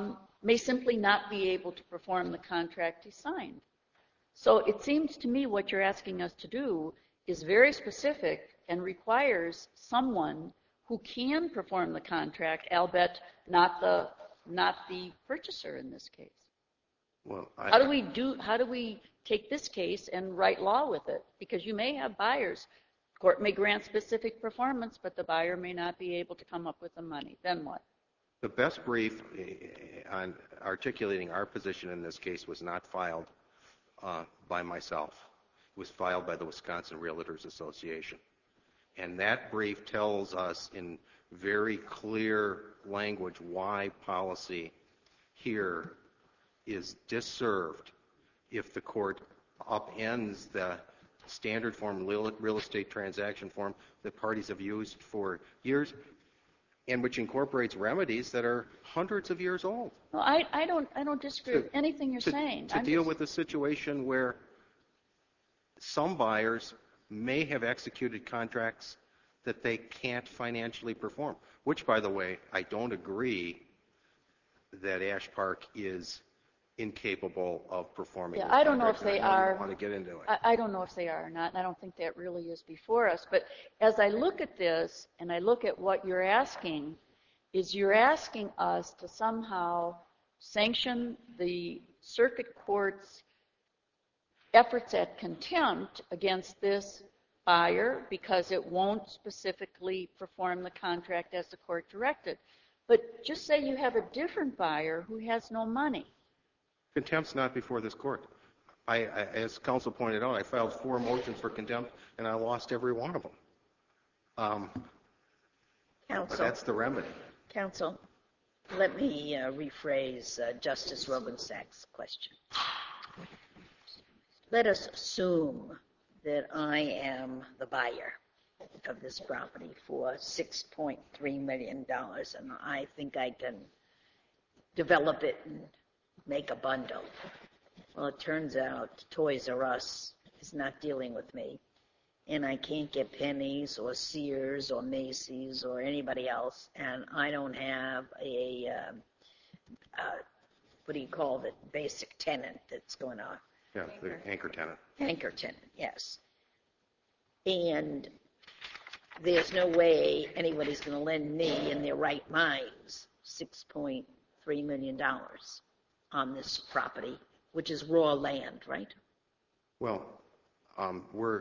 may simply not be able to perform the contract he signed. So it seems to me what you're asking us to do is very specific and requires someone who can perform the contract, albeit not the purchaser in this case. Well, How do we take this case and write law with it? Because you may have buyers. Court may grant specific performance, but the buyer may not be able to come up with the money. Then what? the best brief on articulating our position in this case was not filed by myself. It was filed by the Wisconsin Realtors Association. And that brief tells us in very clear language why policy here is disserved if the court upends the standard form real estate transaction form that parties have used for years and which incorporates remedies that are hundreds of years old. No, I don't disagree with anything you're saying. To deal with a situation where some buyers may have executed contracts that they can't financially perform, which, by the way, I don't agree that Ash Park is incapable of performing. Yeah, I don't know if they are. I don't want to get into it. I don't know if they are or not, and I don't think that really is before us. But as I look at this and I look at what you're asking, is you're asking us to somehow sanction the circuit court's efforts at contempt against this buyer because it won't specifically perform the contract as the court directed. But just say you have a different buyer who has no money. Contempt's not before this court. As counsel pointed out, I filed 4 motions for contempt, and I lost every one of them. But that's the remedy. Counsel, let me rephrase Justice Robinson's question. Let us assume that I am the buyer of this property for $6.3 million, and I think I can develop it and make a bundle. Well, it turns out Toys R Us is not dealing with me, and I can't get Penny's or Sears or Macy's or anybody else, and I don't have a, what do you call it, basic tenant that's going on. Yeah, the anchor tenant. Anchor tenant, yes. And there's no way anybody's going to lend me in their right minds $6.3 million on this property, which is raw land, right? Well, we're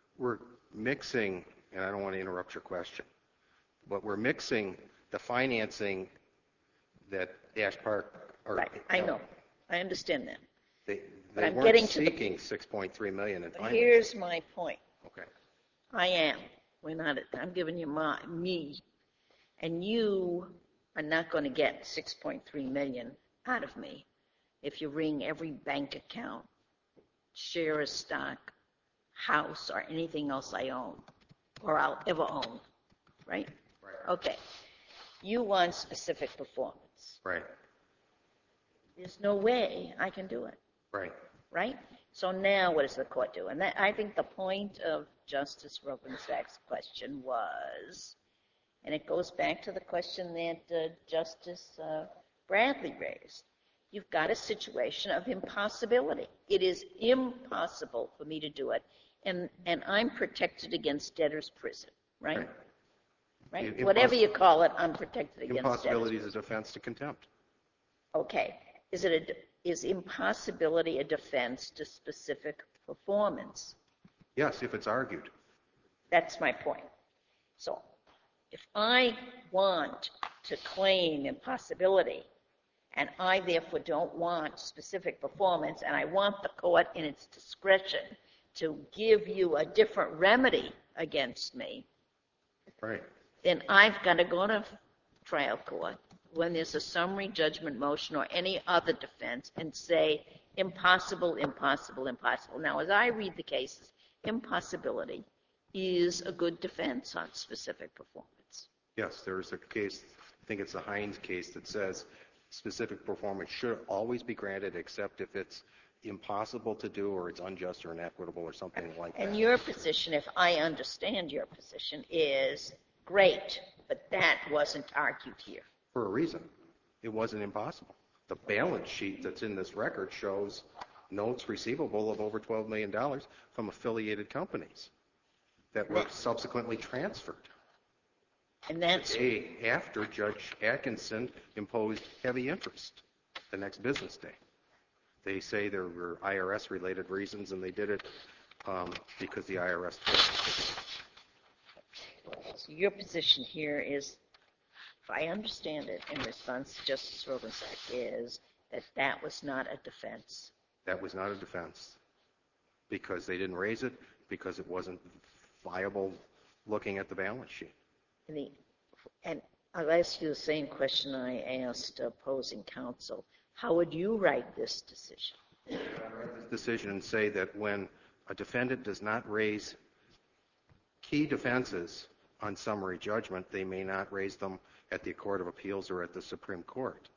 mixing, and I don't want to interrupt your question, but we're mixing the financing that Ash Park. Right, I know. I understand that. They I'm weren't getting to seeking $6.3 million in financing. Here's my point. Okay. I am. We're not. I'm giving you me, and you are not going to get $6.3 million out of me if you ring every bank account, share of stock, house, or anything else I own, or I'll ever own, right? Right. Okay. You want specific performance. Right. There's no way I can do it, Right. right? So now what does the court do? And I think the point of Justice Robinson's question was, and it goes back to the question that Justice Bradley raised, you've got a situation of impossibility. It is impossible for me to do it, and I'm protected against debtor's prison, right? Right? Whatever you call it, I'm protected against debtor's prison. Impossibility is a defense to contempt. Okay. Is impossibility a defense to specific performance? Yes, if it's argued. That's my point. So if I want to claim impossibility, and I therefore don't want specific performance, and I want the court in its discretion to give you a different remedy against me, Right. then I've got to go to trial court when there's a summary judgment motion or any other defense and say impossible, impossible, impossible. Now, as I read the cases, impossibility is a good defense on specific performance. Yes, there's a case, I think it's the Hines case, that says specific performance should always be granted except if it's impossible to do or it's unjust or inequitable or something like that. And your position, if I understand your position, is great, but that wasn't argued here. For a reason. It wasn't impossible. The balance sheet that's in this record shows notes receivable of over $12 million from affiliated companies that were subsequently transferred. And that's After Judge Atkinson imposed heavy interest the next business day. They say there were IRS-related reasons, and they did it because the IRS told them. so your position here is, if I understand it, in response to Justice Rosensack, is that that was not a defense. That was not a defense because they didn't raise it, because it wasn't viable looking at the balance sheet. And I'll ask you the same question I asked opposing counsel. How would you write this decision? I write this decision and say that when a defendant does not raise key defenses on summary judgment, they may not raise them at the Court of Appeals or at the Supreme Court.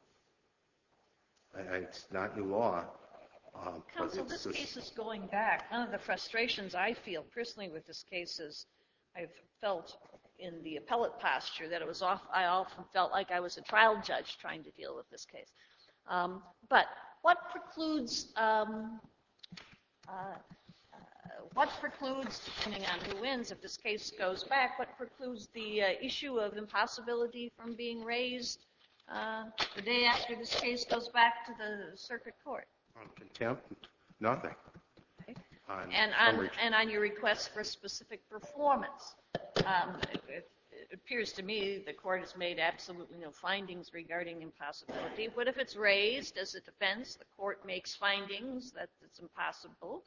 It's not new law. Counsel, this case is going back. One of the frustrations I feel personally with this case is I've felt in the appellate posture that I often felt like I was a trial judge trying to deal with this case. But what precludes, depending on who wins, if this case goes back, what precludes the issue of impossibility from being raised the day after this case goes back to the circuit court? On contempt, nothing. Okay. On And on your request for specific performance, it appears to me the court has made absolutely no findings regarding impossibility. What if it's raised as a defense? The court makes findings that it's impossible.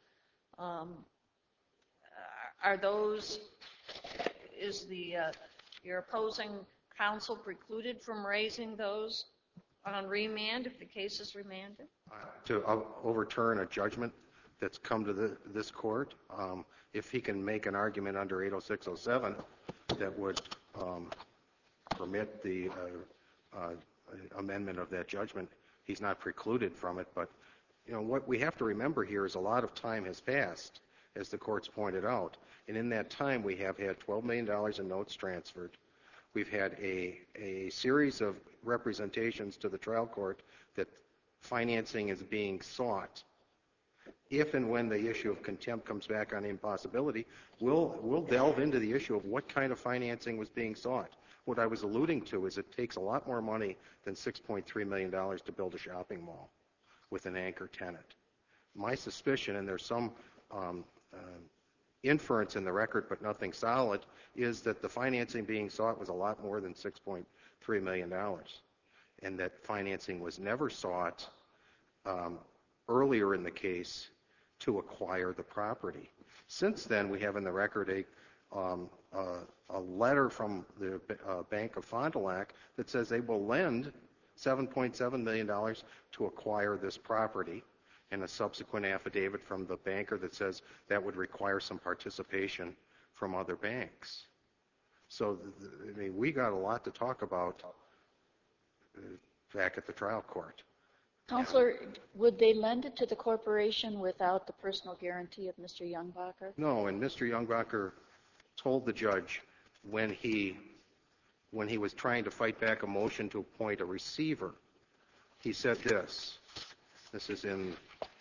Is your opposing counsel precluded from raising those on remand if the case is remanded? To overturn a judgment that's come to this court, if he can make an argument under 80607 that would permit the amendment of that judgment, he's not precluded from it. But what we have to remember here is a lot of time has passed, as the court's pointed out. And in that time, we have had $12 million in notes transferred. We've had a series of representations to the trial court that financing is being sought. If and when the issue of contempt comes back on impossibility, we'll delve into the issue of what kind of financing was being sought. What I was alluding to is it takes a lot more money than $6.3 million to build a shopping mall with an anchor tenant. My suspicion, and there's some inference in the record but nothing solid, is that the financing being sought was a lot more than $6.3 million, and that financing was never sought earlier in the case to acquire the property. Since then, we have in the record a letter from the Bank of Fond du Lac that says they will lend $7.7 million to acquire this property, and a subsequent affidavit from the banker that says that would require some participation from other banks. So, we got a lot to talk about back at the trial court. Counselor, would they lend it to the corporation without the personal guarantee of Mr. Youngbacher? No, and Mr. Youngbacher told the judge when he was trying to fight back a motion to appoint a receiver, he said this. This is in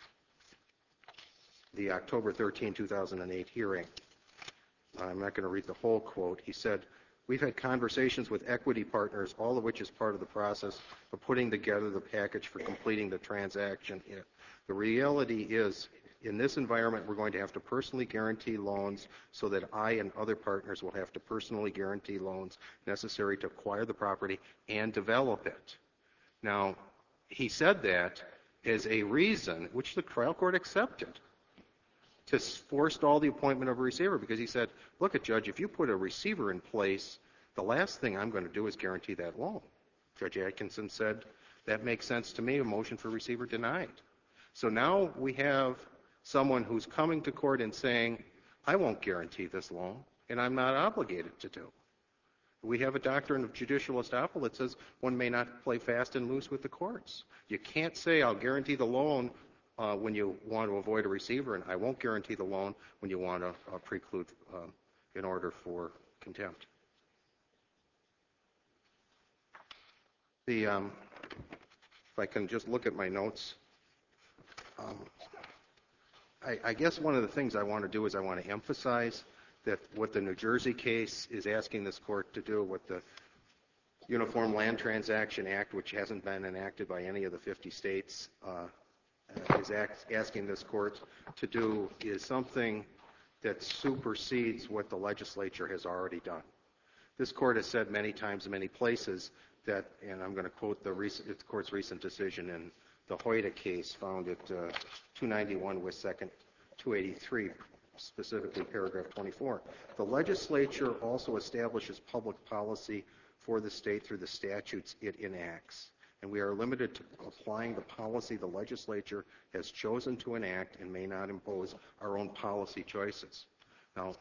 the October 13, 2008 hearing. I'm not going to read the whole quote. He said, "We've had conversations with equity partners, all of which is part of the process of putting together the package for completing the transaction. The reality is, in this environment, we're going to have to personally guarantee loans so that I and other partners will have to personally guarantee loans necessary to acquire the property and develop it." Now, he said that as a reason, which the trial court accepted, to forestall the appointment of a receiver, because he said, look, Judge, if you put a receiver in place, the last thing I'm going to do is guarantee that loan. Judge Atkinson said, that makes sense to me, a motion for receiver denied. So now we have someone who's coming to court and saying, I won't guarantee this loan, and I'm not obligated to do. We have a doctrine of judicial estoppel that says one may not play fast and loose with the courts. You can't say, I'll guarantee the loan when you want to avoid a receiver, and I won't guarantee the loan when you want to preclude in order for contempt. if I can just look at my notes. I guess one of the things I want to do is I want to emphasize that what the New Jersey case is asking this court to do, what the Uniform Land Transaction Act, which hasn't been enacted by any of the 50 states, is asking this court to do, is something that supersedes what the legislature has already done. This court has said many times in many places that, and I'm going to quote the court's recent decision in the Hoyta case, found at 291 West 2nd, 283, specifically paragraph 24. The legislature also establishes public policy for the state through the statutes it enacts, and we are limited to applying the policy the legislature has chosen to enact and may not impose our own policy choices. Now,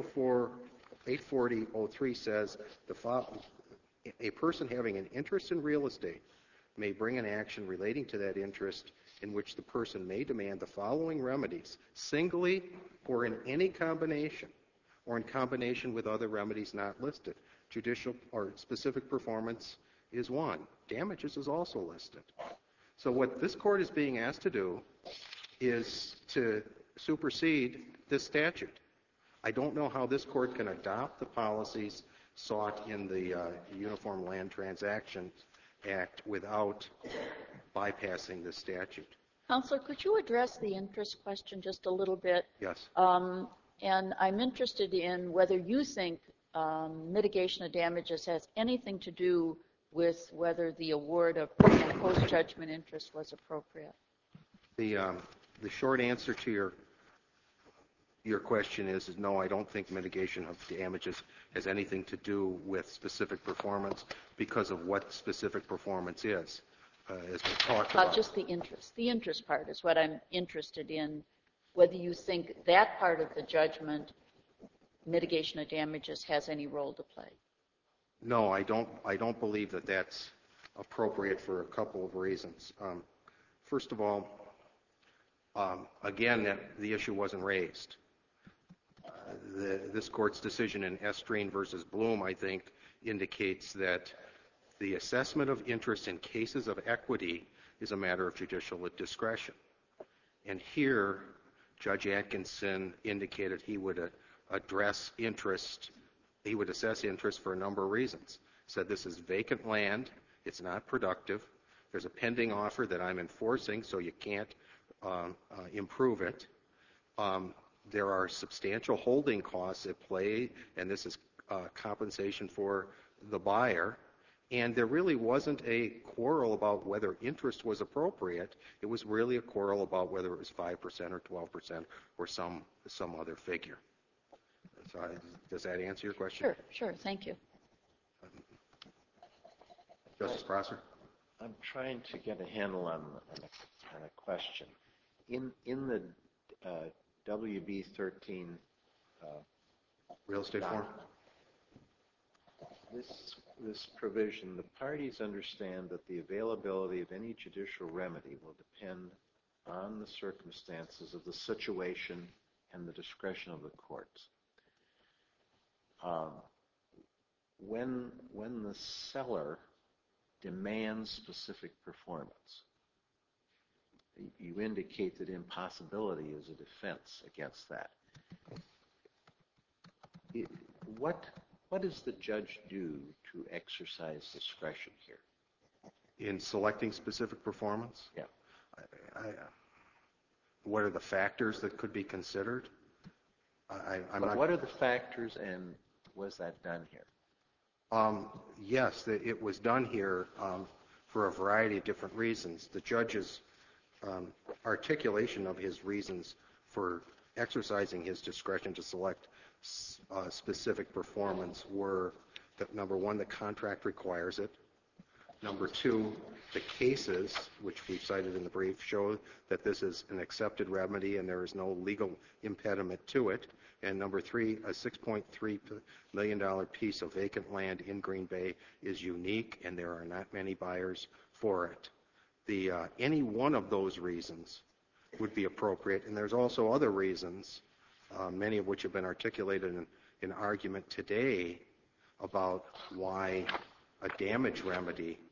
840.03 says a person having an interest in real estate may bring an action relating to that interest in which the person may demand the following remedies, singly or in any combination, or in combination with other remedies not listed. Judicial or specific performance is one. Damages is also listed. So what this court is being asked to do is to supersede this statute. I don't know how this court can adopt the policies sought in the Uniform Land Transaction Act without bypassing the statute. Counselor, could you address the interest question just a little bit? Yes. And I'm interested in whether you think mitigation of damages has anything to do with whether the award of pre- and post-judgment interest was appropriate. The short answer to your question is no, I don't think mitigation of damages has anything to do with specific performance because of what specific performance is, as we talked about. Just the interest. The interest part is what I'm interested in, whether you think that part of the judgment, mitigation of damages, has any role to play. No, I don't believe that that's appropriate for a couple of reasons. First of all, again, the issue wasn't raised. This court's decision in Estreen versus Bloom, I think, indicates that the assessment of interest in cases of equity is a matter of judicial discretion. And here, Judge Atkinson indicated he would address interest, he would assess interest for a number of reasons. Said this is vacant land, it's not productive, there's a pending offer that I'm enforcing, so you can't improve it. There are substantial holding costs at play, and this is compensation for the buyer. And there really wasn't a quarrel about whether interest was appropriate. It was really a quarrel about whether it was 5% or 12% or some other figure. So does that answer your question? Sure. Thank you. Justice Prosser? I'm trying to get a handle on a question. In the WB 13 real estate form? This provision, the parties understand that the availability of any judicial remedy will depend on the circumstances of the situation and the discretion of the courts. When the seller demands specific performance, you indicate that impossibility is a defense against that. What does the judge do to exercise discretion here? In selecting specific performance? Yeah. What are the factors that could be considered? What are the factors, and was that done here? Yes, it was done here for a variety of different reasons. The judge's articulation of his reasons for exercising his discretion to select specific performance were that, number one, the contract requires it. Number two, the cases, which we've cited in the brief, show that this is an accepted remedy and there is no legal impediment to it. And number three, a $6.3 million piece of vacant land in Green Bay is unique and there are not many buyers for it. Any one of those reasons would be appropriate, and there's also other reasons, many of which have been articulated in argument today about why a damage remedy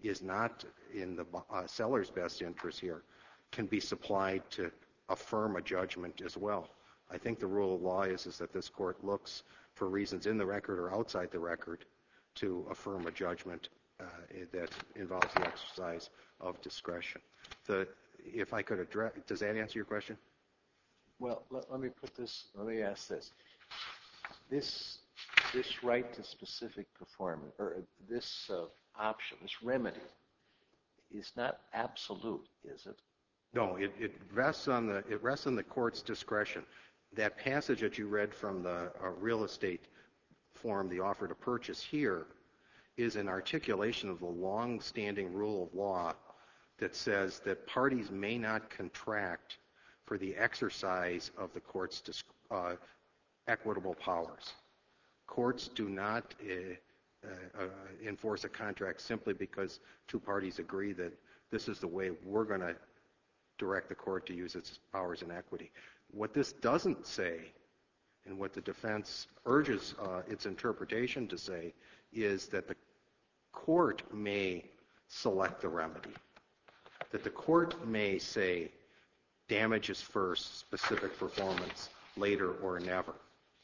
is not in the seller's best interest here can be supplied to affirm a judgment as well. I think the rule of law is that this court looks for reasons in the record or outside the record to affirm a judgment that involves the exercise of discretion. If I could address, does that answer your question? Well, let me ask this. This right to specific performance, or this option, this remedy, is not absolute, is it? No, it rests on the court's discretion. That passage that you read from the real estate form, the offer to purchase here, is an articulation of the long-standing rule of law that says that parties may not contract for the exercise of the court's equitable powers. Courts do not enforce a contract simply because two parties agree that this is the way we're going to direct the court to use its powers in equity. What this doesn't say, and what the defense urges its interpretation to say, is that the court may select the remedy, that the court may say damages first, specific performance later, or never.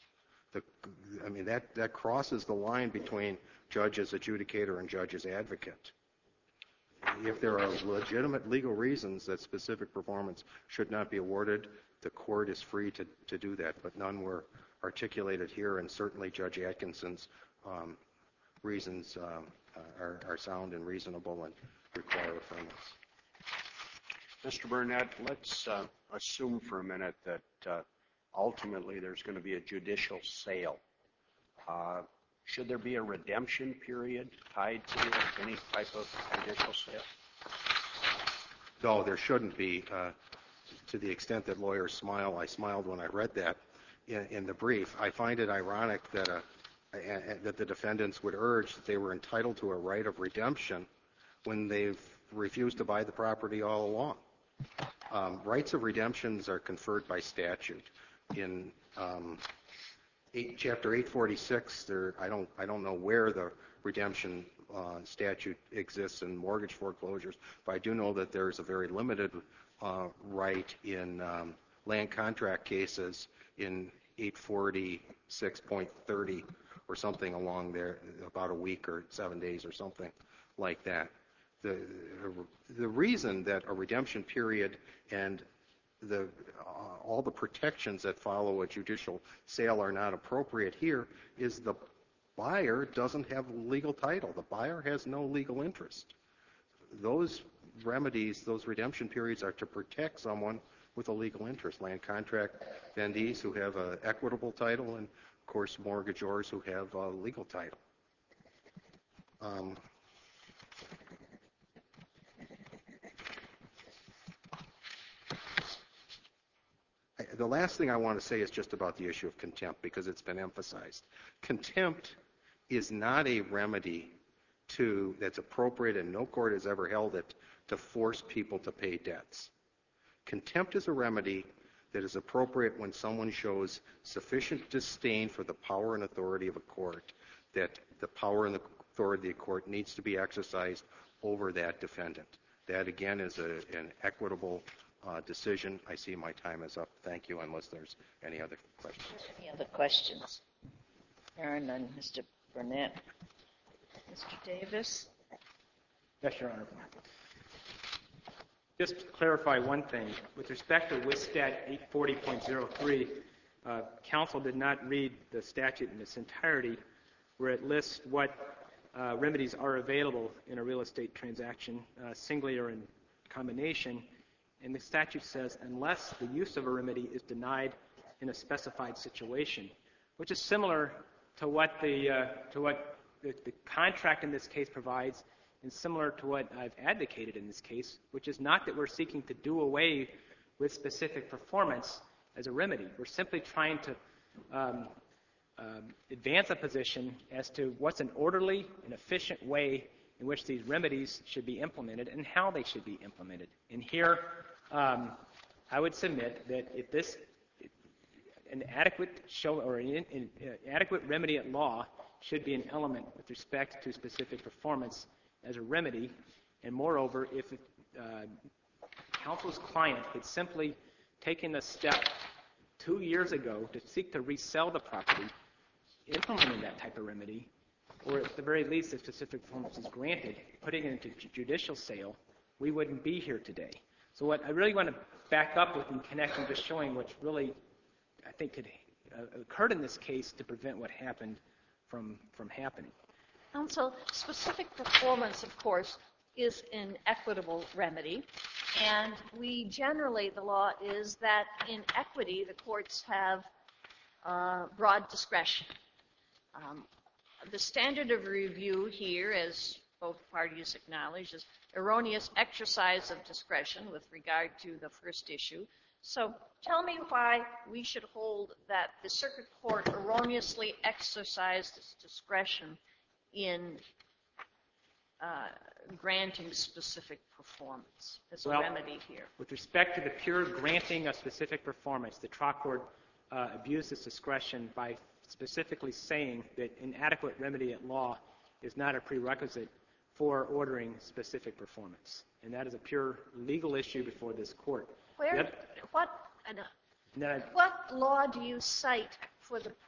That crosses the line between judge as adjudicator and judge as advocate. If there are legitimate legal reasons that specific performance should not be awarded, the court is free to do that, but none were articulated here, and certainly Judge Atkinson's reasons are sound and reasonable and require affirmance. Mr. Burnett, let's assume for a minute that ultimately there's going to be a judicial sale. Should there be a redemption period tied to any type of judicial sale? No, there shouldn't be. To the extent that lawyers smile, I smiled when I read that in the brief. I find it ironic that the defendants would urge that they were entitled to a right of redemption when they've refused to buy the property all along. Rights of redemptions are conferred by statute. In Chapter 846, I don't know where the redemption statute exists in mortgage foreclosures, but I do know that there's a very limited right in land contract cases in 846.30 or something along there, about a week or 7 days or something like that. The reason that a redemption period and all the protections that follow a judicial sale are not appropriate here is the buyer doesn't have legal title. The buyer has no legal interest. Those remedies, those redemption periods, are to protect someone with a legal interest. Land contract vendees who have an equitable title, and of course mortgagors who have a legal title. The last thing I want to say is just about the issue of contempt, because it's been emphasized. Contempt is not a remedy that's appropriate, and no court has ever held it, to force people to pay debts. Contempt is a remedy that is appropriate when someone shows sufficient disdain for the power and authority of a court, that the power and the authority of the court needs to be exercised over that defendant. That, again, is an equitable decision. I see my time is up. Thank you, unless there's any other questions. Any other questions? There are none. Mr. Burnett. Mr. Davis? Yes, Your Honor. Just to clarify one thing, with respect to WSStat 840.03, counsel did not read the statute in its entirety, where it lists what remedies are available in a real estate transaction, singly or in combination. And the statute says, unless the use of a remedy is denied in a specified situation, which is similar to what the contract in this case provides, and similar to what I've advocated in this case, which is not that we're seeking to do away with specific performance as a remedy. We're simply trying to advance a position as to what's an orderly and efficient way in which these remedies should be implemented and how they should be implemented. And here, I would submit that if an adequate adequate remedy at law should be an element with respect to specific performance as a remedy, and moreover, if counsel's client had simply taken a step 2 years ago to seek to resell the property, implementing that type of remedy, or at the very least, if specific performance is granted, putting it into judicial sale, we wouldn't be here today. So what I really want to back up with in connection, just showing what's really, I think, could occurred in this case to prevent what happened from happening. Counsel, specific performance, of course, is an equitable remedy, and we generally, the law is that in equity, the courts have broad discretion. The standard of review here, as both parties acknowledge, is erroneous exercise of discretion with regard to the first issue. So tell me why we should hold that the circuit court erroneously exercised its discretion in granting specific performance as a remedy here. With respect to the pure granting of specific performance, the trial court abused its discretion by specifically saying that inadequate remedy at law is not a prerequisite for ordering specific performance. And that is a pure legal issue before this court. What law do you cite for the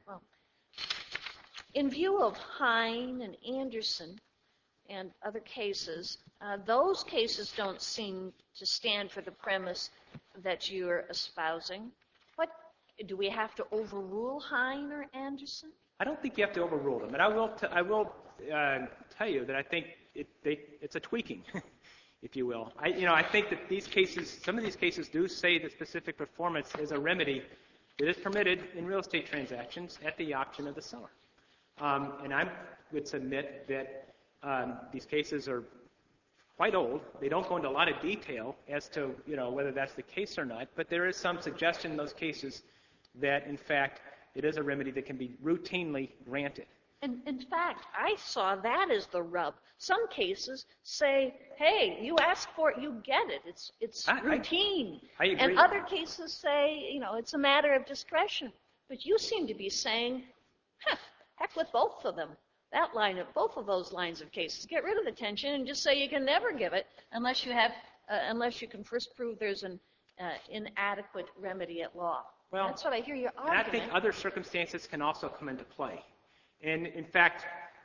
in view of Hine and Anderson and other cases, those cases don't seem to stand for the premise that you're espousing. Do we have to overrule Hine or Anderson? I don't think you have to overrule them, and I will tell you that I think it's a tweaking, if you will. I think that these cases, some of these cases do say that specific performance is a remedy that is permitted in real estate transactions at the option of the seller. And I would submit that these cases are quite old. They don't go into a lot of detail as to whether that's the case or not, but there is some suggestion in those cases that, in fact, it is a remedy that can be routinely granted. And in fact, I saw that as the rub. Some cases say, hey, you ask for it, you get it. It's routine. I agree. And other cases say, it's a matter of discretion. But you seem to be saying, heck with both of them. Both of those lines of cases. Get rid of the tension and just say you can never give it unless you can first prove there's an inadequate remedy at law. Well, that's what I hear your argument. And I think other circumstances can also come into play. And in fact,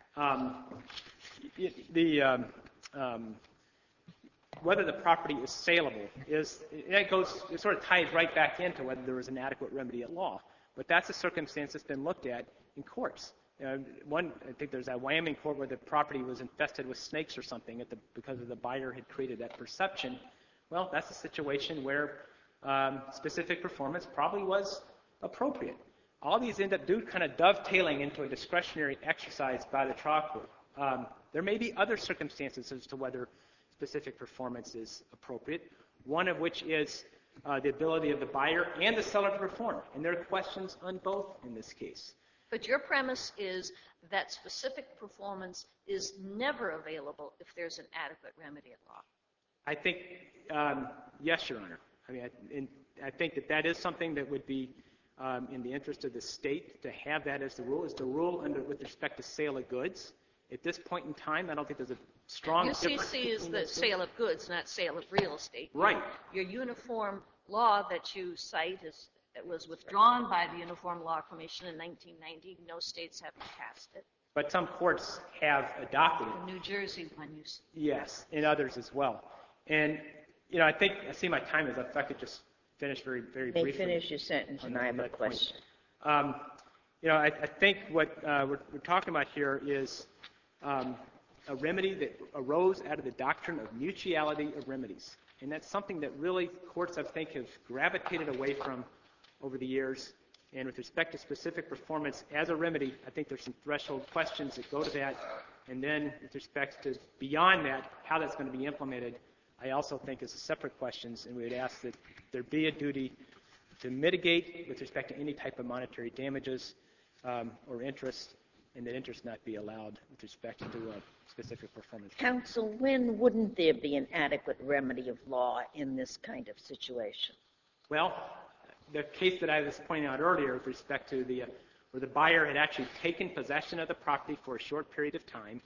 whether the property is saleable it sort of ties right back into whether there is an adequate remedy at law. But that's a circumstance that's been looked at in courts. I think there's that Wyoming court where the property was infested with snakes or something because the buyer had created that perception. Well, that's a situation where specific performance probably was appropriate. All these end up kind of dovetailing into a discretionary exercise by the trial court. There may be other circumstances as to whether specific performance is appropriate, one of which is the ability of the buyer and the seller to perform. And there are questions on both in this case. But your premise is that specific performance is never available if there's an adequate remedy at law. I think, yes, Your Honor. I think that is something that would be in the interest of the state to have that as the rule. Is the rule with respect to sale of goods. At this point in time, I don't think there's a strong difference. UCC is the sale of goods, not sale of real estate. Right. Your uniform law that you cite was withdrawn by the Uniform Law Commission in 1990. No states have passed it. But some courts have adopted it. The New Jersey one, you said. Yes, and others as well. And, I see my time is up. If I could just finish very, very briefly. You may finish your sentence, and I have a question. I think what we're talking about here is a remedy that arose out of the doctrine of mutuality of remedies. And that's something that really courts, I think, have gravitated away from over the years. And with respect to specific performance as a remedy, I think there's some threshold questions that go to that. And then with respect to beyond that, how that's going to be implemented, I also think is a separate questions. And we would ask that there be a duty to mitigate with respect to any type of monetary damages or interest, and that interest not be allowed with respect to specific performance. Counsel, when wouldn't there be an adequate remedy of law in this kind of situation? Well, the case that I was pointing out earlier with respect to where the buyer had actually taken possession of the property for a short period of time,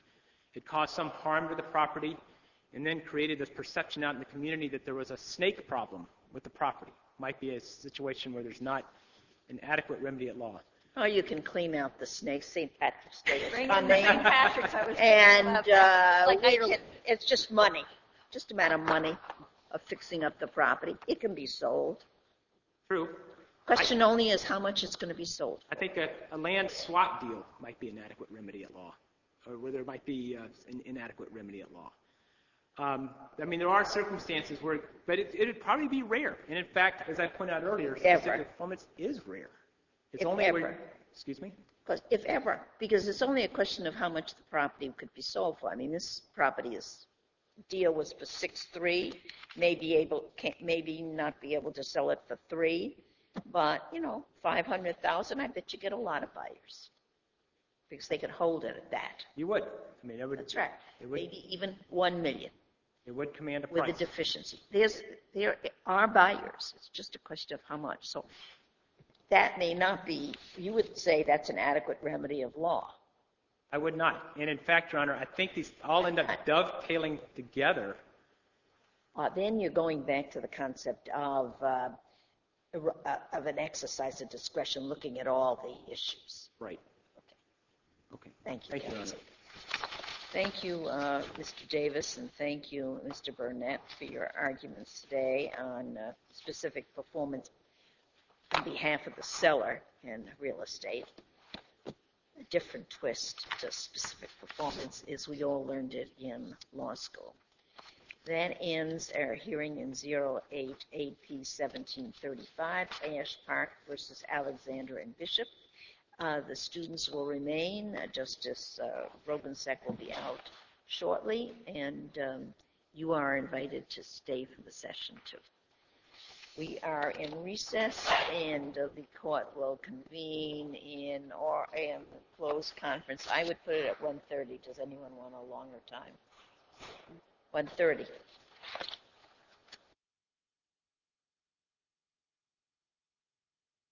It caused some harm to the property and then created this perception out in the community that there was a snake problem with the property. Might be a situation where there's not an adequate remedy at law. Oh, you can clean out the snakes. St. Patrick's Day is Bring in coming. St. Patrick's, I was thinking And about that. Like it's just money, just a matter of money of fixing up the property. It can be sold. True. Question only is how much it's going to be sold. I think a land swap deal might be an adequate remedy at law, or where there might be an inadequate remedy at law. I mean, there are circumstances where, but it would probably be rare. And in fact, as I pointed out earlier, specific performance is rare. It's If only ever. where, excuse me? If ever, because it's only a question of how much the property could be sold for. I mean, this property deal was for 6.3, maybe not be able to sell it for 3, but 500,000. I bet you get a lot of buyers because they could hold it at that. You would. I mean, it would. That's right. It would, Maybe even 1 million it would command a with price. a deficiency. There are buyers. It's just a question of how much. So that may not be. You would say that's an adequate remedy of law. I would not. And in fact, Your Honor, I think these all end up dovetailing together. Then you're going back to the concept of an exercise of discretion, looking at all the issues. Right. Okay. Thank you, Thank you, Your counsel. Honor. Thank you, Mr. Davis, and thank you, Mr. Burnett, for your arguments today on specific performance on behalf of the seller in real estate. A different twist to specific performance is we all learned it in law school. That ends our hearing in 08AP 1735, Ash Park versus Alexander and Bishop. The students will remain. Justice Rogensek will be out shortly, and you are invited to stay for the session too. We are in recess, and the court will convene in closed conference. I would put it at 1:30. Does anyone want a longer time? 1:30.